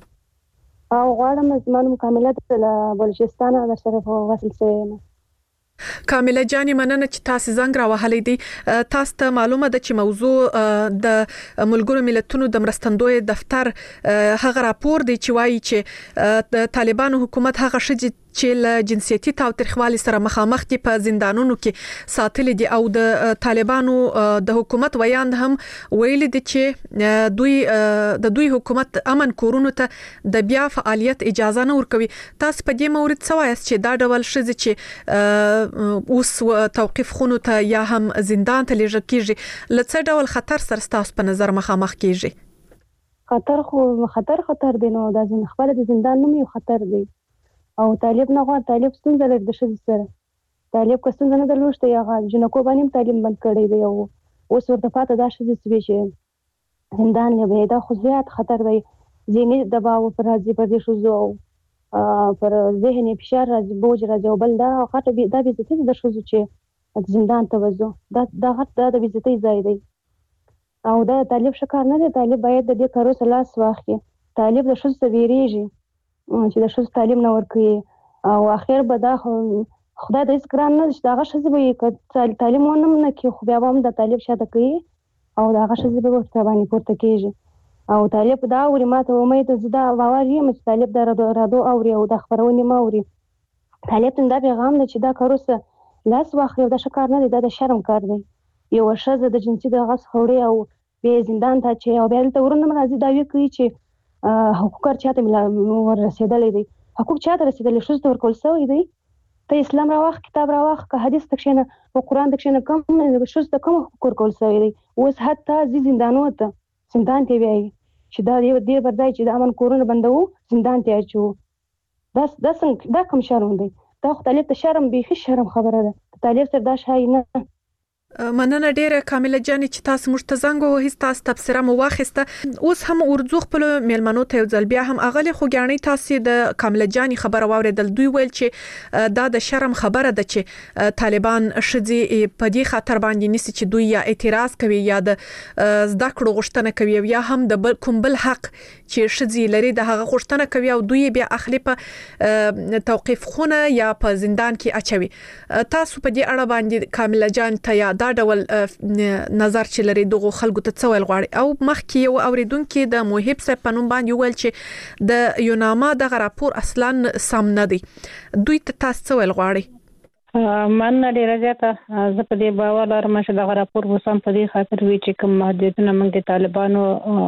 او غواړم زمانو کامله د بلوچستان د سره په وصل سره کامله جاني مننه چې تاسو زنګ راوهلې دي تاسو ته معلومه ده چې موضوع د ملګرو ملتونو د مرستندوی دفتر هغه راپور دی چې وایي چې د طالبانو حکومت هغه شې چې له جنسيتي تاوتریخوالي سره مخامخ دي په زندانونو کې ساتل دي او د طالبانو د حکومت ویاند هم ویل دي چې دوی د دوی حکومت امن کورونو ته د بیا فعالیت اجازه نه ورکوي تاسو په دې مورید سوایس چې دا ډول شې چې اوس توقيف خونو ته یا هم زندان ته لږ کیږي لڅ ډول خطر سره تاسو په نظر مخامخ کیږي خطر خو خطر خطر دی نو دا ځین خپل د زندان نوم یو خطر دی او طالب نه غواړي طالب څنګه لري د شې سره طالب که څنګه نه درلوشته یا جنکو باندې تعلیم بند کړی دی او اوس ورته پاته دا شې سوي چې زندان نه به دا خو زیات خطر دی ځینې دباو پر راځي پر دې شو زو پر ذهني فشار راځي بوج راځي او بل دا خاطر دا به څه د شو چې زندان ته وځو دا دا غټ د بیزتۍ ځای دی او دا طالب شکار نه دی طالب باید د دې کارو سلاس واخلي طالب د شو سویریږي چې د شوز تعلیم نه ورکړي او اخر به دا خدای د اسکران نه چې دا غشزه به تعلیم ونه نه کې خو بیا هم د طالب شاته کوي او دا غشزه به ورته باندې پورته کیږي او طالب دا اوري ماته امید زدا باور یم چې طالب دا رادو اوري او د خبرونه ما اوري طالب ته دا پیغام نه چې دا کاروسه لاس واخلي دا شکار نه دی دا د شرم کار دی یو شزه د جنسي د غس خوري او به زندان ته چې او بیا ته ورنه راځي دا وی کوي چې حقوق چاته ور رسیدلې دي حقوق چاته رسیدلې شو ستور کول سوې دي ته اسلام راوخ کتاب راوخ که حدیث تکشنه او قران تکشنه کوم شو ست کوم حقوق کول سوې دي اوس حتی زی زندانو ته زندان ته وی چې دا دی د بردای چې د امن کورونه بندو زندان ته اچو دا دا څنګه دا کوم شرم دی دا خو طالب ته شرم به شرم خبره ده طالب سره دا شای نه مننه ډیره کامله جاني چې تاسو موږ ته زنګ ووهیست تاسو تفسیره مو واخیسته اوس هم ورځو خپل میلمنو ته ځل بیا هم اغلی خو ګڼي تاسو د کامله جاني خبره واوریدل دوی ویل چې دا د شرم خبره ده چې طالبان شذي په دې خاطر باندې نسی چې دوی یا اعتراض کوي یا د زده کړو غوښتنه کوي یا هم د کوم بل حق چې شذي لري د هغه غوښتنه کوي او دوی بیا اخلي په توقيف خونه یا په زندان کې اچوي تاسو په دې اړه باندې کامله جان ته دا ډول نظر چې لري دغه خلکو ته څویل غواړي او مخکې یو اوریدونکو د موهب صاحب په نوم باندې ویل چې د یوناما د راپور اصلا سم نه دی دوی ته تاسو څویل غواړي من ډیره زیاته زه په دې باور لرم چې د راپور وسم په دې خاطر وی چې کوم محدودیتونه موږ د طالبانو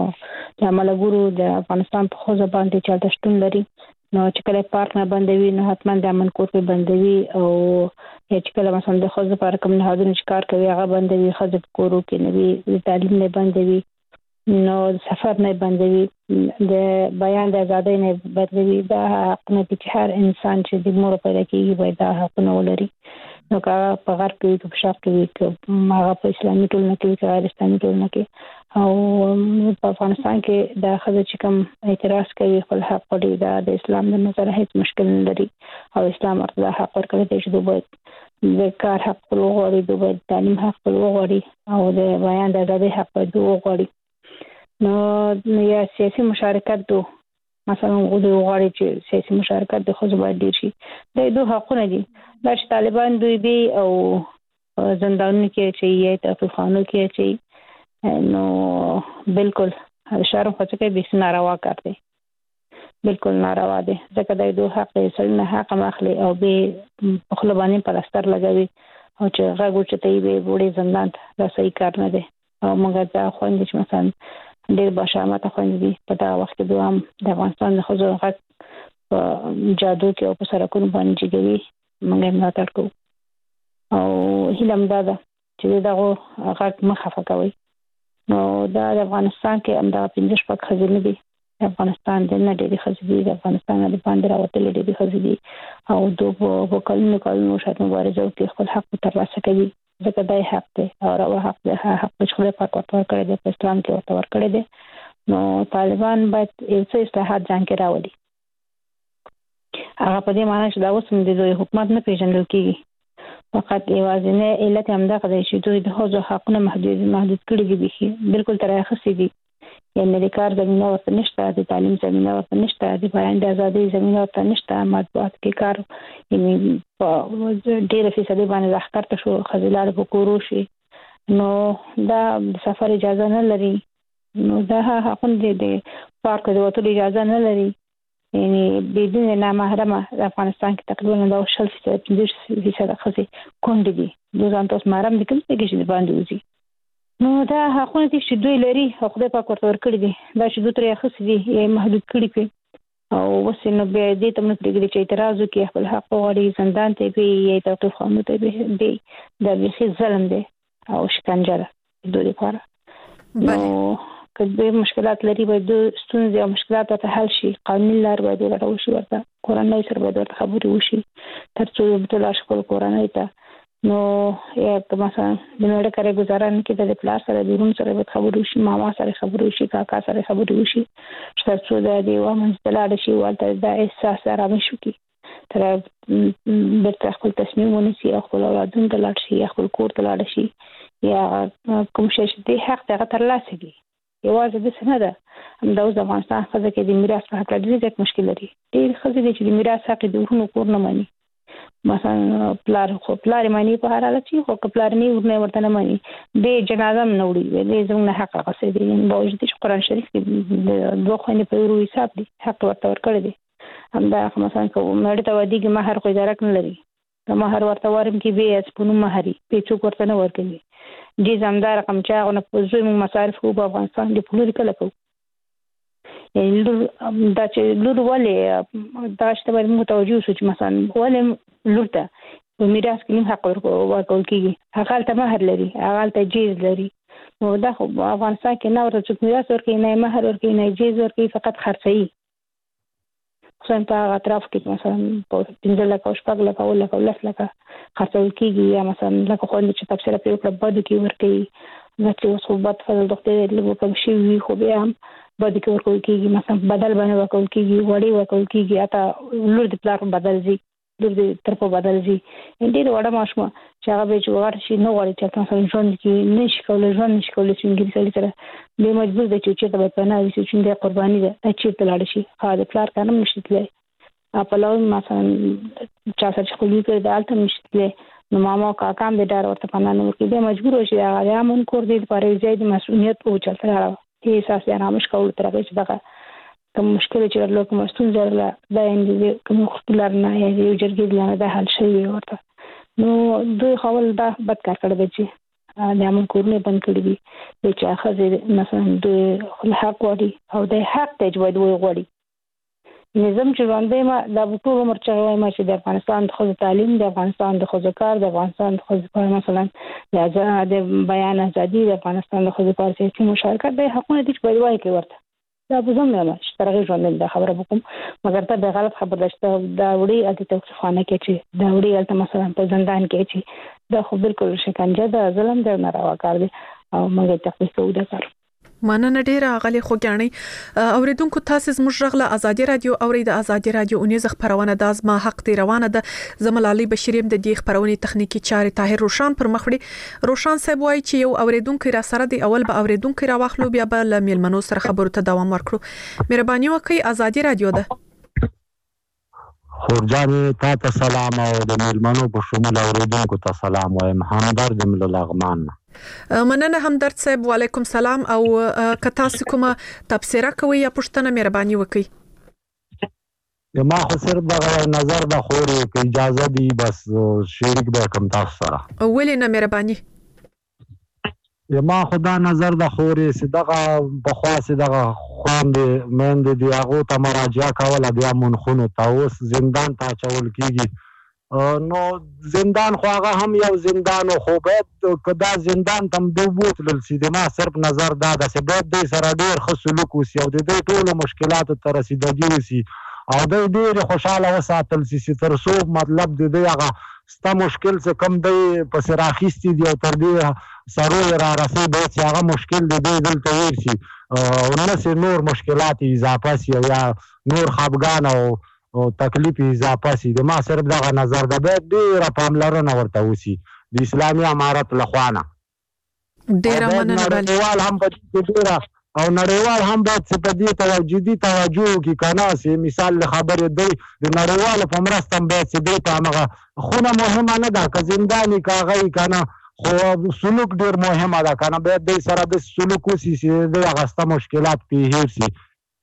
د عملګرو د افغانستان په خو ځبان دي چې تشتون لري نو چې کله پارک نه بندوي نو حتما د امن کور په بندوي او چې کله مثلا د خو ځپار کوم نه حاضر کار کوي هغه بندوي خځه کورو کې نوي د تعلیم نه بندوي نو سفر نه بندوي د بیان د ازادۍ نه بندوي دا حق نه دي چې هر انسان چې د مور پیدا کیږي باید دا حق نه ولري نو کا په غر کې په شاپ کې هغه په اسلامي ټولنه کې غیر اسلامي ټولنه کې او په افغانستان کې د خځه چې کوم اعتراض کوي خپل حق لري دا د اسلام د نظر هیڅ مشکل نه لري او اسلام ورته حق ورکړي دی چې دوی د کار حق په لغوري دوی د تعلیم حق په لغوري او د بیان د ازادۍ حق په لغوري نو یا سیاسي مشارکت دو مثلا دوی غواړي چې سیاسي مشارکت د خو باید ډیر شي دا دوه حقونه دي دا چې طالبان دوی دی او زندانونو کې چې یې توقیفخانو کې چې نو بالکل شرم خو څه به ناروا کار دی بالکل ناروا دی ځکه دا دوه حق دی سړی حق مخلي او به خپل باندې پلاستر لګوي او چې هغه چې ته یې وړي زندان دا صحیح کار نه دی او موږ دا خوند چې مثلا ډېر بشامت خوندي په دا وخت کې دوام د افغانستان د خزو غږ په جادو کې او په سرکونو باندې جګوي موږ یې ملاتړ کوو او هیله مې دا ده چې دغه غږ مخه کوي. نو دا د افغانستان کې هم دا پنځه شپږ ښځې نه دي، د افغانستان د نه ډېرې ښځې دي، د افغانستان د باندې راوتلې ډېرې ښځې دي او دوی په کلونو کلونو شاید مبارزه وکړي خپل حق ترلاسه کوي، ځکه دا حق دی او روا حق دی، حق چې خدای پاک ورته ورکړی دی، په اسلام کې ورته ورکړی دی. نو طالبان باید یو څه اصلاحات ځان کې راولي. هغه په دې معنی چې دا اوس هم د دوی حکومت نه پیژندل کېږي، فقط یوازینی علت همدغه دی چې دوی د ښځو حقونه محدود محدود کړي دي، بیخي بالکل تر اخستې دي. یعنې د کار زمینه ورته نشته، د تعلیم زمینه ورته نشته، د بیان د ازادۍ زمینه ورته نشته، مطبوعات کې کار یعنې په ډېره فیصدي باندې راښکته شو، ښځې لاړې په کورو شي، نو دا د سفر اجازه نه لري، نو دا حقونه دي د پارک د وتلو اجازه نه لري. یعنې بدون نامحرمه د افغانستان کې تقریبا دا شل فیصد پنځه فیصد ښځې کونډې دي، دوی ځان ته اوس محرم دي، کوم ځای کې چې د باندې وځي. نو دا حقونه دي چې دوی لري او خدای پاک ورته ورکړي دي، دا چې دوی ترې اخیستي دي یا محدود کړي پرې او اوس نو بیا دې ته نه پرېږدي چې اعتراض وکړي، خپل حق وغواړي، زندان ته یې یا توقیف خانو ته یې، دا بیخي ظلم دی او شکنجه ده دوی لپاره. نو که دوی مشکلات لري باید دوی ستونزې او مشکلات ورته حل شي، قانوني لار باید ولټول شي، ورته کورنۍ سره باید ورته خبرې وشي تر څو بتولا خپل کورنۍ ته. نو یا که مثلا د نړۍ کاري گزاره نه کېده، د پلار سره د ورون سره باید خبرې وشي، ماما سره خبرې وشي، کاکا سره خبرې وشي، تر څو د دې یوه منځ ته لاړ شي، ورته دا احساس ارامش وکړي، تر بیرته خپل تصمیم ونیسي او خپل اولادونو ته لاړ شي یا خپل کور ته لاړ شي یا کوم شی چې دې حق دی هغه ترلاسه کړي. یوازې داسې نه ده، همدا اوس د افغانستان ښځه کې د میراث په هکله ډېر زیات مشکل لري. ډېرې ښځې دي چې د میراث حق یې د ورونو کور نه مني، مثلا پلار خو پلار یې مني په هر حالت کې، خو که پلار نه ورونه ورته نه مني، دې جنازه هم نه وړي، دې زموږ نه حق اخیستی دی. یعنې باوجود چې قرآن شریف کې د دوه خویندې په ورو حساب دی حق ورته ورکړی دی. همدا مثلا که مړه ته واده کې مهر خو اداره نه لري، که مهر ورته ورم کې بې په نوم مهر یي پې څوک ورته نه ورکوي. جیز همدا رقم چې هغه نه په زوی موږ مصارف کوو په افغانستان کې پلوري کله کوو. یعنې لور دا چې لور ولې دغه شته باید موږ توجه وشو چې مثلا ولې لور ته په میراث کې نیم حق ورکول کېږي، هغه هلته مهر لري، هغه هلته جیز لري. نو دا خو په افغانستان کې نه ورته څوک میراث ورکوي، نه مهر ورکوي، نه جیز ورکوي، فقط خرڅوي. خصوصا په هغه اطرافو کې مثلا په پنځه لکه او شپږ لکه او لکه او لس لکه خرڅول کېږي، یا مثلا لکه خویندې چې تبصره پرې وکړه بدو کې ورکوي، نه چې اوس خو بد فضل د خدای لږ کم شوي وي خو بیا هم بدو کې ورکول کېږي، مثلا بدل باندې ورکول کېږي، وړې ورکول کېږي، حتی لور د پلار په بدل ځي، لور د تر په بدل ځي. ډېره وړه ماشومه چې هغه به چې وغواړي شي نه غواړي چې مثلا ژوند کې نه شي کولی، ژوند نه شي کولی سپین ږیري سړي سره، بیا مجبور دی چې چېرته باید پناه ویسي، چې دی قرباني ده، دا چېرته لاړ شي، هغه د پلار کار هم نه شي تللی، پلو مثلا چا سره چې خپلوي کړې ده هلته هم نه شي تللی، نو ماما او کاکا هم د ډار ورته پناه نه ورکوي، بیا مجبور وشي هغه د امن کور دی لپاره یو ځای د مسؤلیت وچلته راړه دې احساس د ارامش کولو تر هغې چې دغه کوم مشکل چې درلود، کومه ستونزه لرله، دا یعنې کوم وختونه لرنه یا د یو جرګې د لارې دا حل شوي وي ورته. نو دوی خو اول دا بد کار کړی دی چې د امن کورونه بند کړي دي، چې ښځې مثلا دوی حق غواړي او د حق دی چې باید وغواړي. نظام چې ژوندی ما دا به ټول عمر چغې وایم چې د افغانستان د ښځو تعلیم، د افغانستان د ښځو کار، د افغانستان د ښځو کار مثلا د بیان ازادي، د افغانستان د ښځو کار سیاسي مشارکت، دا حقونه دي چې باید وایي ورته. دا به زه هم وایم چې تر هغې ژوندی دا خبره به کوم، مګر ته د غلط خبر ده چې دا وړي هلته توقیفخانه کې چې دا وړي هلته مثلا په زندان کې چې دا خو بالکل شکنجه ده، ظلم ده، ناروا کار دی او موږ یې تخفیف کوو دا کار. مننه ډیره اغلی خوګیاڼي. اوریدونکو تاسو زموږ غږ ازادي رادیو اوري، د ازادي رادیو اونیز خبرونه د ازما حق دی روانه ده. زملالي بشیریم د دې خبرونه تخنیکی چارې طاهر روشان پر مخ وړي. روشان صاحب وایي چې یو اوریدونکو را سره دی، اول به اوریدونکو را واخلو بیا به ل میلمنو سره خبرو ته دوام ورکړو. مهرباني وکړئ، ازادي رادیو ده. خورجان ته سلام او د میلمنو په شمول اوریدونکو ته سلام وایم. همدرد مل لغمان. مننه همدرد صاحب، وعلیکم سلام. او که تاسو کومه تبصره کوي یا پوښتنه مهرباني وکړئ. ما خو صرف دغه نظر د خوري که اجازه دی بس شریک به کوم تاسو سره. ولې نه مهرباني؟ ما خدا نظر د خورې چې دغه پخوا چې دغه خویندې میندې دي هغو ته مراجعه کوله بیا منخونو ته اوس زندان ته اچول کېږي نو زندان خو هغه هم یو زندان و خو باید که دا زندان ته هم دوی بوتلل شي د ما صرف نظر دا ده چې باید دوی سره ډېر ښه سلوک وسي او د دوی ټولو مشکلاتو ته رسیدګي وسي او دوی ډېرې خوشحاله وساتل شي چې تر څو مطلب د دوی هغه ستا مشکل چې کوم دی پسې راخیستي دي او تر دې سرو یې را رسوي باید چې هغه مشکل د دوی دلته هېر شي او نسې نور مشکلات اضافه شي او یا نور خفګان او تکلیف اضافه شي د ما صرف دغه نظر ده باید ډېره پاملرنه ورته وشي د اسلامي امارت له خوا نه ډېره مننه نړیوال هم په دې کې ډېره او نړیوال هم باید چې په دې ته جدي توجه وکړي که نه چې مثال له خبرې دی د نړیوالو په مرسته هم باید چې دوی ته همغه خونه مهمه نه ده که زندان یې که هغه یې که نه خو سلوک ډېر مهمه ده که نه باید دوی سره داسې سلوک وشي چې دوی هغه سته مشکلات پرې هېر شي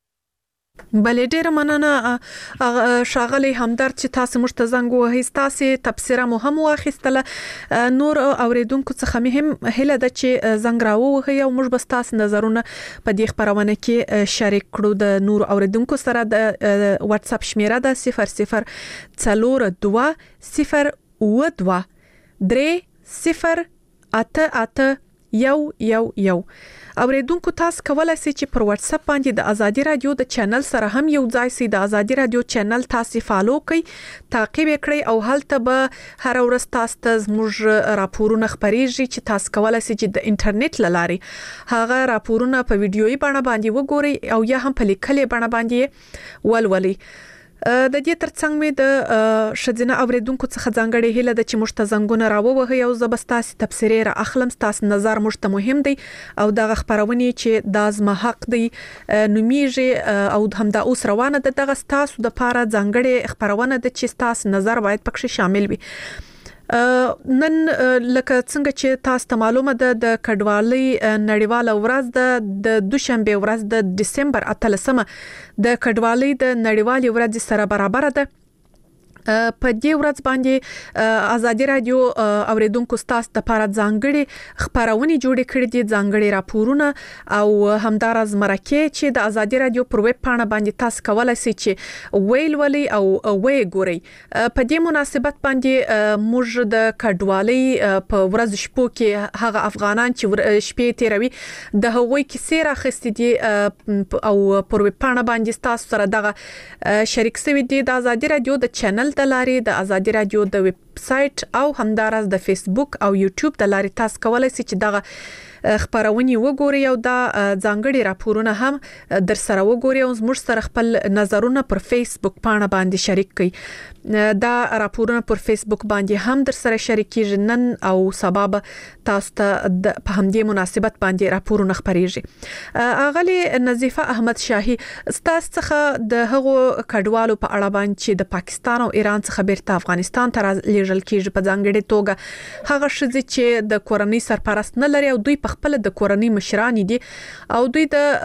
بلې ډېره مننه ښاغلی همدرد چې تاسو موږ ته زنګ ووهئ ستاسې تبصره مو هم واخیستله نور اورېدونکو څخه مې هم هیله ده چې زنګ راووهئ او موږ به ستاسو نظرونه په دې خپرونه کې شریک کړو د نورو اورېدونکو سره د واتساپ شمیره ده صفر صفر څلور دوه صفر اووه دوه درې صفر اته اته یو یو یو اوریدونکو تاسو کولای شئ چې پر واتس اپ باندې د ازادي رادیو د چینل سره هم یو ځای سي د ازادي رادیو چینل تاسو فالو کړئ تعقیب کړئ او هلته به هر ورځ تاسو ته زموږ راپورونه خبريږي چې تاسو کولای شئ چې د انټرنیټ لارې هغه راپورونه په ویډیويي بڼه باندې وګورئ او یا هم په لیکلې بڼه باندې ولولئ د دې ترڅنګ مې د شذینه اوریدونکو څخه ځانګړې هیله ده چې موږ ته زنګونه راووهي او زبستاسي تبصرې را اخلم تاسو نظر موږ ته مهم دی او د خبرونه چې د ازما حق دی نومیږي او همدا اوس روانه ده دغه تاسو د پاره ځانګړې خبرونه ده چې تاسو نظر باید پکې شامل وي نن لکه څنګه چې تاسو ته معلومه ده د کډوالۍ نړیواله ورځ ده د دوشنبه ورځ د دسمبر اتلسمه د کډوالۍ د نړیوالې ورځ سره برابر ده په دې ورځ باندې ازادي رادیو اوریدونکو تاسو د لپاره ځانګړي خبرونه جوړې کړې دي ځانګړي راپورونه او همدارز مرکه چې د ازادي رادیو پر ویب پاڼه باندې تاسو کولای شئ چې ویل ولي او وې ګوري په دې مناسبت باندې موږ د کډوالۍ په ورځ شپو کې هغه افغانان چې شپې تیروي د هغوی کیسې راخستې دي او پر ویب پاڼه باندې تاسو سره دغه شریک شوي دي د ازادي رادیو د چینل د لارې د ازادي رادیو د ویب سایت او همدارس د فیسبوک او یوټیوب د لارې تاسو کولای شئ چې دغه خبرونه وګورئ او دا ځانګړي راپورونه هم در سره وګورئ او زموږ سره خپل نظرونه پر فیسبوک پاڼه باندې شریک کړئ دا راپورونه پر فیسبوک باندې هم در سره شریکیږي نن او سبب تاسو ته په همدې مناسبت باندې راپورونه خبريږي اغلی نظیفه احمد شاهي ستاسو څخه د هغو کډوالو په اړه باندې چې د پاکستان او ایران څخه بیرته افغانستان ته لیږل کیږي په ځانګړي توګه هغه شذ چې د کورنۍ سرپرست نه لري او دوی خپل د کورنۍ مشران دي او دوی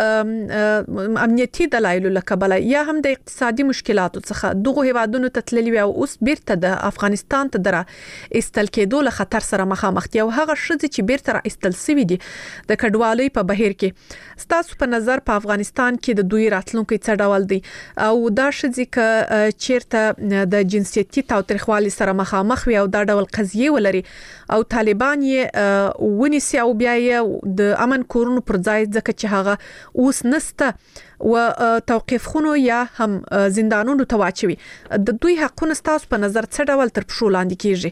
د امنیتي دلایلو لکبله یا هم د اقتصادي مشکلاتو څخه دغه هیوادونو ته تللی او اوس بیرته د افغانستان ته درا استل کېدو له خطر سره مخامخ دي او هغه شذ چې بیرته را استل سوي دي د کډوالۍ په بهیر کې ستاسو په نظر په افغانستان کې د دوی راتلونکي څه ډول دي او دا شذ ک چیرته د جنسيتي تاوتریخوالي سره مخامخ وي او دا ډول قضیه ولري او طالبان یې ونیسي او بیا د امن کورونو پر ځای ځکه چې هغه اوس نسته و توقيف خونو یا هم زندانونو ته واچوي د دوی حقونه تاسو په نظر څه ډول تر پښو لاندې کیږي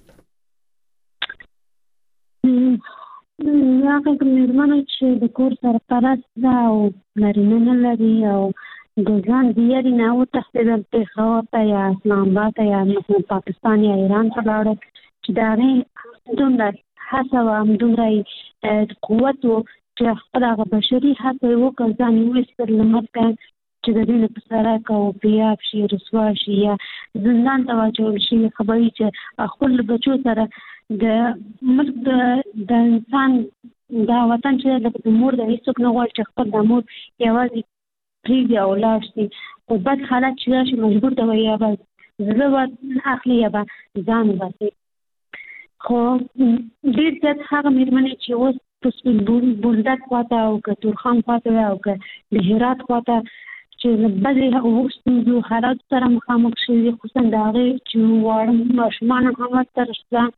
هغه کومه چې د کور سرپرست دا او نارینه نه لري او د ځان دی نه او تحصیل پېښور ته یا اسلام آباد ته یا پاکستان یا ایران ته لاړ چې دا نه دومره هڅه و دومره قوت و چې خپل هغه بشري هڅه وکړ ځان یې وستر لمرته چې د دې په سره کو بیا شي رسوا شي یا زندان ته واچول شي خبري چې خپل بچو سره د ملک د انسان دا وطن چې د مور د هیڅوک نه غواړي چې خپل د مور یوازې پریږدي او لاړ شي په بد حالت چې راشي مجبور دی یا به زه اخلي یا به ځان وباسي خو ډېر زیات هغه مېرمنې چې اوس په بولدک خواته او که تورخم خواته او که د هرات خواته چې بدرې هغو ستونزو حالات سره مخامخ شوي خصوصا د هغې چې واړه ماشومان هم ورسره شته.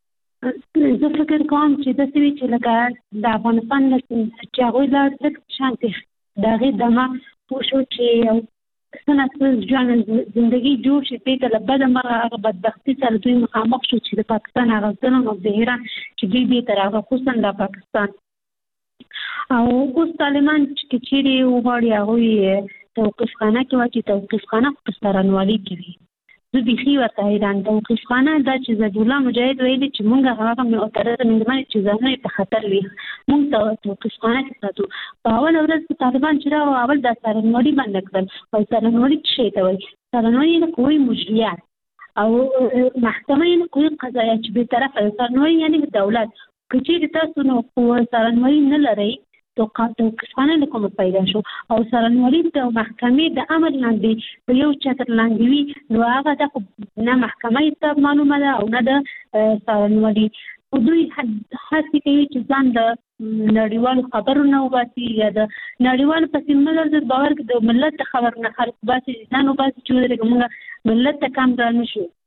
زه فکر کوم چې داسې وي چې لکه د افغانستان چې هغوی له لږ شانتې د هغې دمه پوه شو چې یو څه نه څه ژوند زندګي جوړ شي دې ته له بده مرغه هغه بدبختي سره دوی مخامخ شو چې د پاکستان هغه ظلم او د ایران چې دوی دې ته راغله خصوصا د پاکستان. او اوس طالبان چې چیرې وغواړي هغوی توقیف خانه کې واچي توقیف خانه په څارنوالۍ کې وي. زه بیخي ورته حیران توقیف خانه دا چې ضدالله مجاهد ویلي چې موږ هغه معترضه مېرمنې چې ځانونه یې په خطر وي موږ ته توقیف خانه کې ساتو. په اوله ورځ په طالبان چې راغلل اول دا څارنوالي بنده کړل. وایي څارنوالي څه شی ته وایي؟ څارنوالي یعنې قوې مجریات او محکمه یعنې قوې قضایه چې بېطرفه ده. څارنوالي یعنې دولت. که چېرې تاسو نو څارنوالي نه لرئ توقیف خانه له کومه پیدا شو او څارنوالي د محکمې د امر لاندې په یو چتر لاندې وي نو هغه د نه محکمه حساب معلومه ده او نه د څارنوالي. دوی هڅې کوي چې ځان د نړیوالو خبرو نه وباسي یا د نړیوالو پسې مګر باور د ملت د خبر نه خلک وباسي ځان وباسي چې موږ ملت ته کم را نه شو.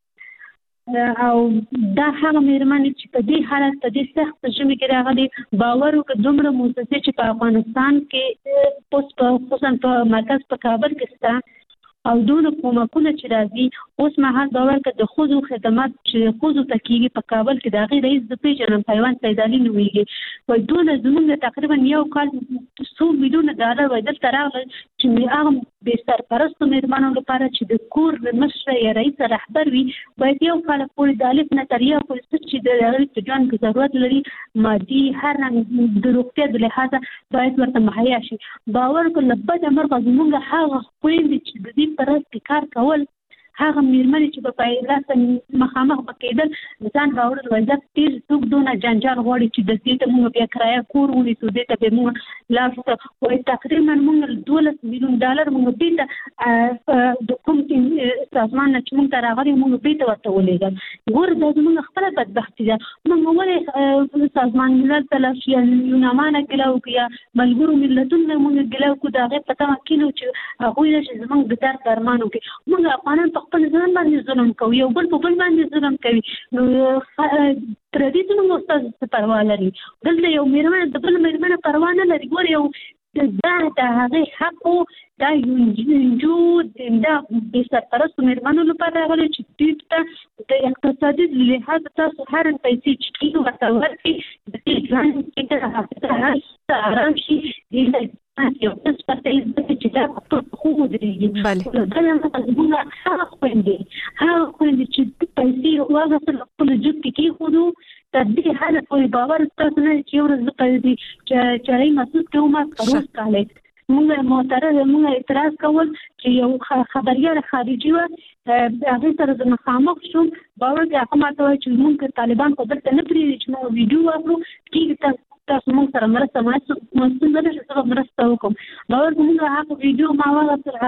او دا هغه مېرمنې چې په دې حالت په دې سخت ژمي کې راغلي باور وکړه دومره موسسې چې په افغانستان کې اوس په خصوصا په مرکز په کابل کې شته او دونه کومکونه چې راځي اوس مهال باور وکړه د ښځو خدمات چې ښځو ته کېږي په کابل کې د هغې رئیس زه پېژنم پیوند سیدالي نومېږي. وایي دونه زموږ تقریبا یو کال څو میلیونه ډالر وایي دلته راغلل چې هغه بې سرپرستو مېرمنو لپاره چې د کور مشره یا رئیس رهبر وي باید یو کال پورې د الف نه تر یا پورې څه چې د هغوی په ژوند کې ضرورت لري مادي هر رنګ د روغتیا د لحاظه باید ورته مهیا شي. باور وکړه له بده مرغه زموږ هغه خویندې چې د دې په رس کې کار کول هغه مېرمنې چې په پیدا مخامخ به کېدل ځان راوړل وایي دا ډېر څوک دونه جنجال غواړي چې د دې ته موږ بیا کرایه کور ونیسو دې ته بیا موږ لاړ شو. وایي تقریبا موږ دولس میلیون ډالر موږ دې ته د کوم سازمان نه چې موږ ته راغلي موږ دې ته ورته ولېږل. ګوره دا زموږ خپله بدبختي ده. موږ ولې سازمان ملل ته لاړ شو یا یوناما نه ګیله وکړو یا ملګرو ملتونو نه موږ ګیله وکړو د هغې په تمه کېنو چې هغوی نه چې زموږ د درد درمان وکړي. موږ افغانان په خپل ځان باندې ظلم کوي یو بل په بل باندې ظلم کوي. نو پردي ته موږ ستاسو څه پروا لري؟ دلته یو مېرمنه د بل مېرمنه پروا نه لري. ګوره یو دا د هغې حق و دا یونجو دا بې سرپرستو مېرمنو لپاره راغلی چې دوی ته د اقتصادي لحاظ تاسو هر پیسې چې کېږي ورته ورکړي د دې ژوند کې هغه هر څه ارام شي دې یو څه پرته چې دا په خو ودرېږي. دا نه زموږ هغه خویندې هغه خویندې چې پیسې واغستل خپل جیب کې کېښودو تر دې حاله پورې باور ستاسو نه چې یو ورځ زه په دې چارۍ محسوس کوم پروس کالی موږ معترض موږ اعتراض کول چې یو خبریال خارجي وه هغې سره زه مخامخ شوم باور کې هغه ماته وایي چې موږ طالبان خو دلته نه پرېږدي چې موږ ویډیو واخلو کېږي تاسو موږ سره مرسته مسؤل نه ده چې زه به مرسته وکړم. باور کې موږ هغه ویډیو ما واخیستل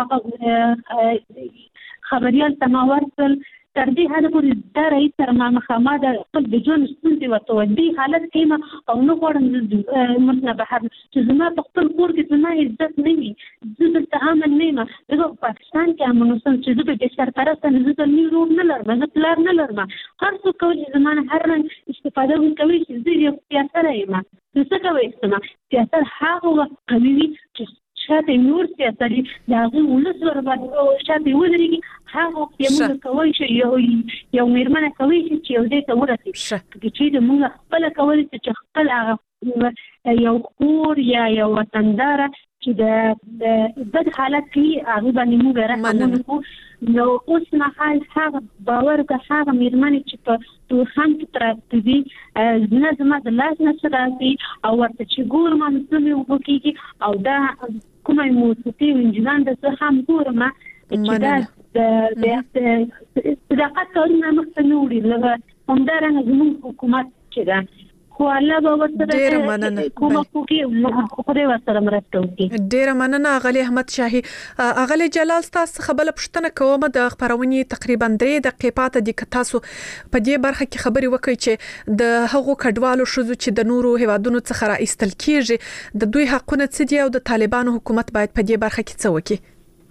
هغه خبریال ته ما ورکړل تر دې حده پورې دا رئیس سره ما مخامخ د خپل د ژوند ستونزې ورته وویل دې حالت کې یم او نه غواړم ملک نه بهر چې زما په خپل کور کې زما عزت نه وي زه دلته امن نه یم زه په پاکستان کې امن اوسم چې زه به بې سرپرسته نه زه زلمي ورور نه لرم زه پلار نه لرم هر څوک کولی چې زما نه هر رنګ استفاده وکوي چې زه یو سیاسره یم نو څه کوی استما سیاست هغه وخت قوي وي چې شاته نور سیاست دي د هغې ولس ورباندې شاته ودرېږي هغه وخت یې موږ کولی شو یو یو مېرمنه کولی شي چې یو ځای ته ورسېږي چې موږ خپله کولی شو چې خپل هغه یو کور یا یو وطنداره چې د بد حالت کې هغې باندې موږ رحم ونکړو نو اوس مهال هغه باور وکړه هغه مېرمنې چې په تورخم کې پراته دي نه زما د لاس نه څه راځي او ورته چې ګورم څه مې اوبه کېږي او دا کومه موسیقي و انجیلان د زه هم ګورم چې دا د صداقت کارونه مخته نه وړي لکه همدارنګه زموږ حکومت چې ده خو الله به ورسره ډېر مننه کومه کوي خو دې ورسره مرسته وکړي. ډېر مننه غالي احمد شاهي. غالي جلال تاسو خبره پښتنه کوم د خبرونې تقریبا درې دقیقې پاتې دي که تاسو په دې برخه کې خبري وکړئ چې د هغو کډوالو شوزو چې د نورو هیوادونو څخه را ایستل کیږي د دوی حقونه څه دي او د طالبانو حکومت باید په دې برخه کې څه وکړي.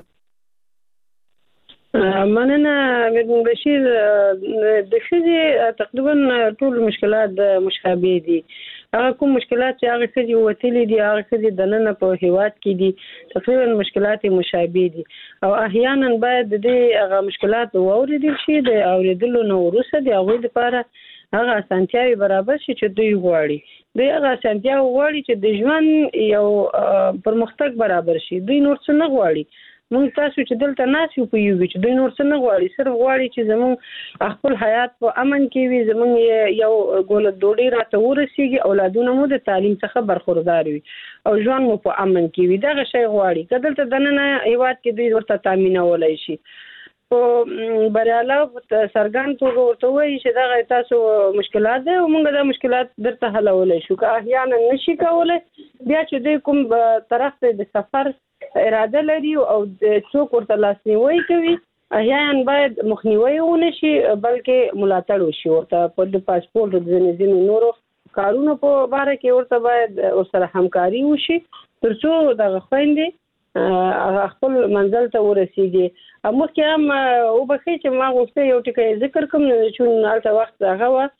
مننه مېرمن بشیر. د ښځې تقریبا ټول مشکلات مشابه دي. هغه کوم مشکلات چې هغه ښځې وتلي دي هغه ښځې دننه په هیواد کې دي تقریبا مشکلات مشابه دي او احیانا باید د دې هغه مشکلات واوریدل شي. د اوریدلو نو وروسته د هغوی لپاره هغه اسانتیاوي برابر شي چې دوی غواړي. دوی هغه اسانتیاوي غواړي چې د ژوند یو پرمختګ برابر شي. دوی نور څه نه غواړي. مونږ تاسو چې دلته ناس یو په یو چې دوی نور څه نه غواړي، صرف غواړي چې زموږ خپل حیات په امن کې وي، زموږ یو ګوله ډوډۍ راته ورسیږي، اولادونه مو د تعلیم څخه برخوردار وي او ژوند مو په امن کې وي. دغه شی غواړي. که دلته دننه هیواد کې دوی ورته تامینولی شي په بریاله سرګان توګه ورته وایي چې دغه تاسو مشکلات دی او موږ دا مشکلات درته حلولی شو. که احیانا نشي کولی بیا چې دوی کوم طرف ته د سفر اراده لري او څوک ورته لاسنیوي کوي احیانا باید مخنیوي ونه شي بلکې ملاتړ وشي. ورته په د پاسپورت د ځینې ځینې نورو کارونو په باره کې ورته باید ورسره همکاري وشي تر څو دغه خویندې خپل منزل ته ورسیږي. مخکې هم وبخښئ چې ما غوښته یو ټکی ذکر کوم چون هلته وخت هغه وه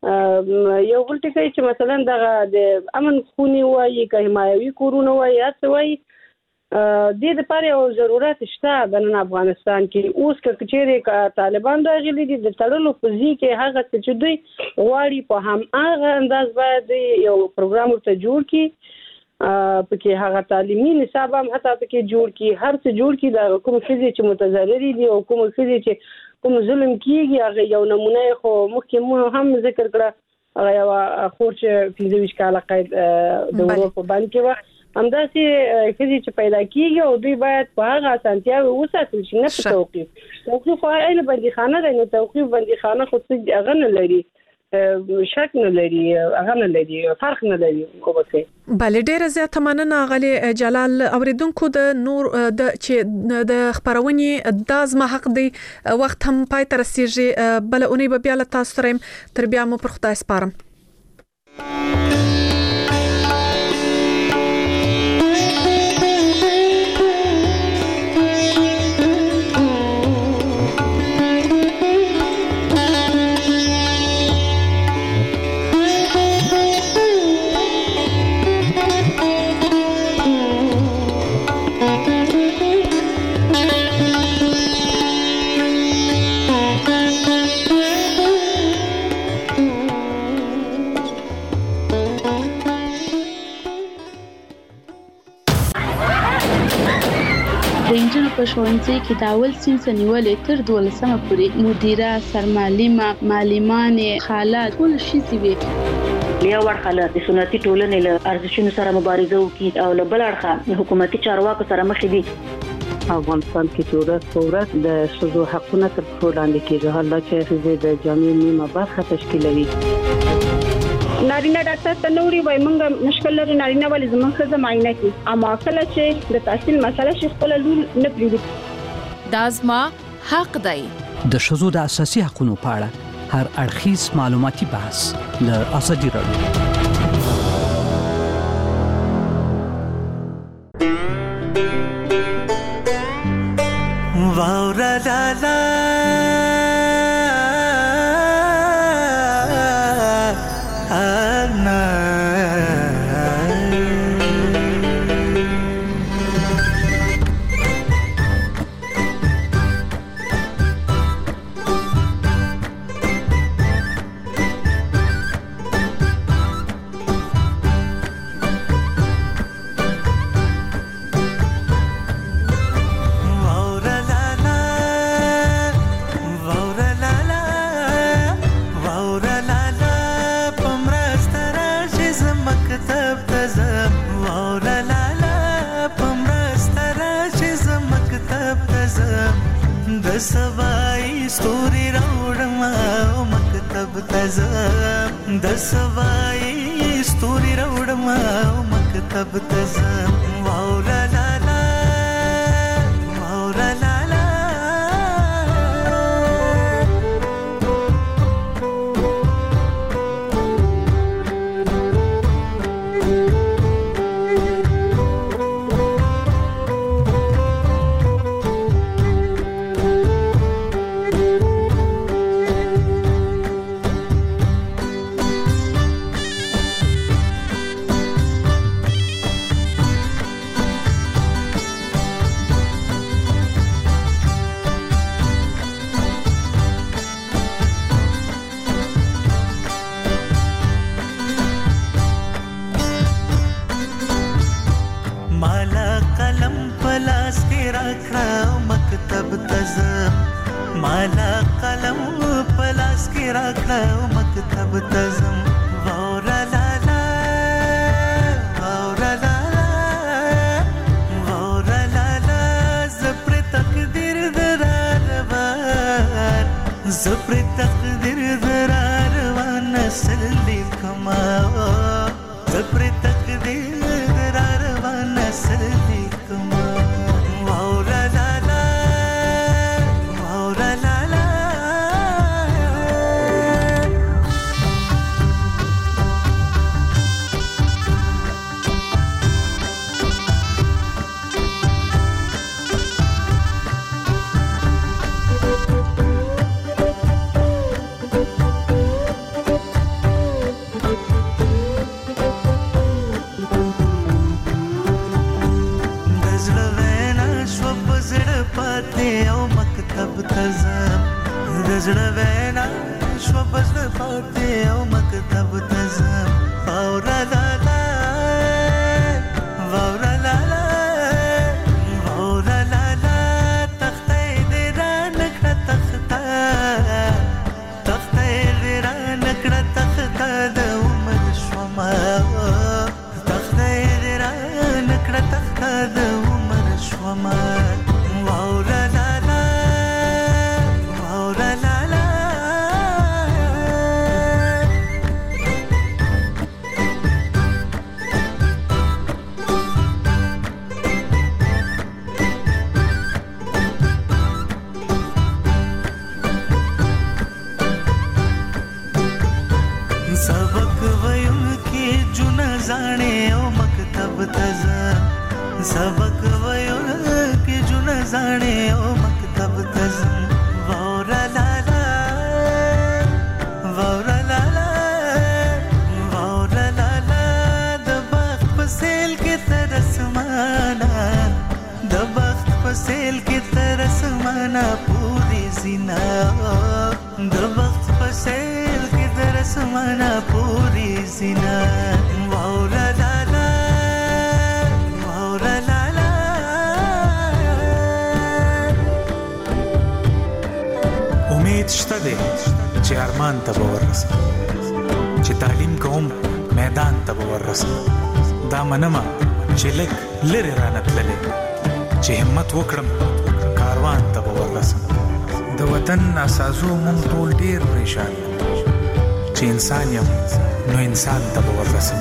یو بل ټکی چې مثلا دغه د امن خونې وایي که حمایوي کورونه وایي هر څه وایي دې دپاره یو ضرورت شته د نن افغانستان کې. اوس که چیرې طالبان راغلي دي د تړلو په ځای کې هغه څه چې دوی غواړي په هماغه انداز باید یو پروګرام ورته جوړ کړي، پکې هغه تعلیمي نصاب هم حتی پکې جوړ کړي، هر څه جوړ کړي. د کوم ښځې چې متضررې دي او کوم ښځې چې کوم ظلم کېږي هغه یو نمونه یې خو مخکې مو هم ذکر کړه هغه یوه خور چې پنځه ویشت کاله قید د ورور په بند کې وه. همداسې ښځې چې پیدا کېږي او دوی باید په هغه اسانتیاوې وساتل شي، نه په توقیف. توقیف خو عین بندیخانه دی، نو توقیف بندیخانه خو څه هغه نه لري، شک نه لري، هغه نه لري، فرق نه لري. بله ډیره زیاته مننه غالي جلال. اوریدونکو د نور د چې د خبرونې د زما حق دی وخت هم پای ته رسیږي. بل اونۍ به بیا له تاسو سره یم، تر بیا مو پر خدای سپارم. په ښوونځي کې د اول صنف نیولې تر دولسمه پورې مدیره، سرمعلمه، معلمانې، خاله ټول ښځې وې. یو اړخه د سنتي ټولنې له ارزښتونو سره مبارزه وکړي او له بل اړخه حکومتي چارواکو سره مخ دي. افغانستان کې چې ورځ په ورځ د ښځو حقونه تر پښو لاندې کېږي، حالا چې ښځې د جامعې نیمه برخه تشکیلوي. نارینه ډاکټر ته نوري وای مونږ مشکل لري نارینه ولې زموږ ښځه معاینه کوي، اما کله چې د تحصیل مسله شي خپل لور نه پریږدي. دا زما حق دی. د ښځو د اساسي حقوقو په اړه هر اړخیز معلوماتي بحث د ازادي راډیو. واورا لالا سوای ستوري راوړم او مکتب مکتب تزم د سوای ستوري راوړم مکتب تزم واولا لا لا واولا لا لا مالا قلم پلاس کې راکړه مکتب تزم وورا لا لا وورا لا لا وورا لا لا زپر تقدیر دراروان زپر تقدیر دراروان نسل لیکما زپر تقدیر دراروان نسل لیکما وورا لا زړه وینا شو بزړه پاتې او مکتب تزم واورا لا لا واورا لا لا واورا لا لا تخته دې را نکړه تخته تخته دې را نکړه تخته د عمر شوما تخته دې را نکړه تخته د عمر شوما واورا لا सबक वयो के जुन जाने ओ मकतब तजम वौरा ला ला वौरा ला ला वौरा ला ला द बख्त पसेल के तरस माना द बख्त पसेल के तरस माना पूरी जिना द बख्त पसेल के तरस माना पूरी जिना वौरा ला شته دی چې ارمان ته به ورسم چې تعلیم کوم میدان ته به ورسم دا منمه چې لږ لرې رانه تللی چې همت وکړم کاروان ته به ورسم د وطن اساسو مونږ ټول ډېر پریشان چې انسان یم نو انسان ته به ورسم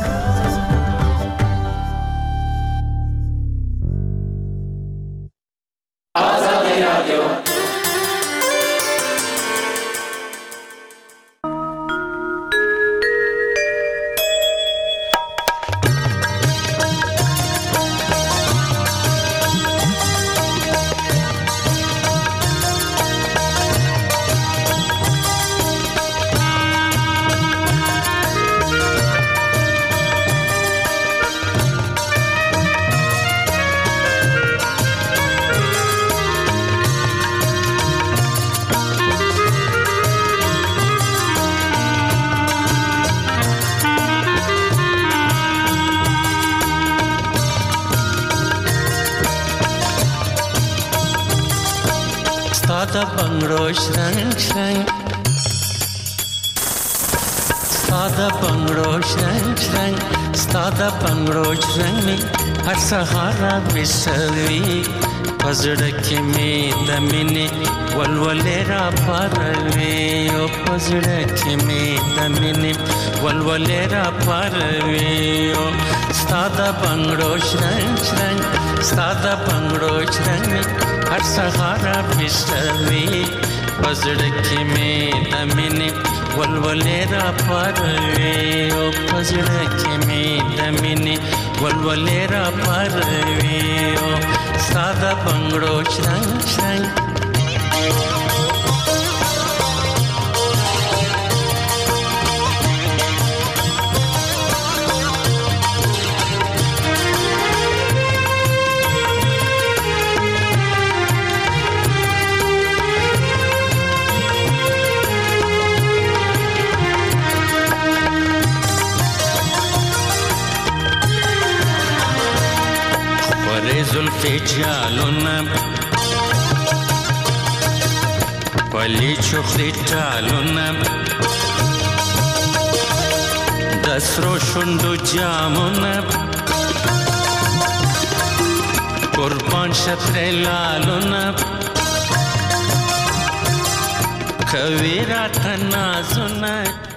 Stada bangro shrang shrang Stada bangro shrang shrang Stada bangro shrang Har sahara bisalvi پزړه کې مې د مینې ولولې را پاروي او پزړه کې مې د مینې ولولې را پاروي او ستا د بنګړو شرنګ شرنګ ستا د بنګړو شرنګ هر سهار بشوي پزړه کې مې د مینې ولولې را پاروي او پزړه کې مې د مینې ولولې را پاروي او ستا د بنګړو شرنګ شرنګ زلفی جالونه پلی چخری ټالونه د سرو شونډو جامونه قربان شترې لالونه کوي راته نازونه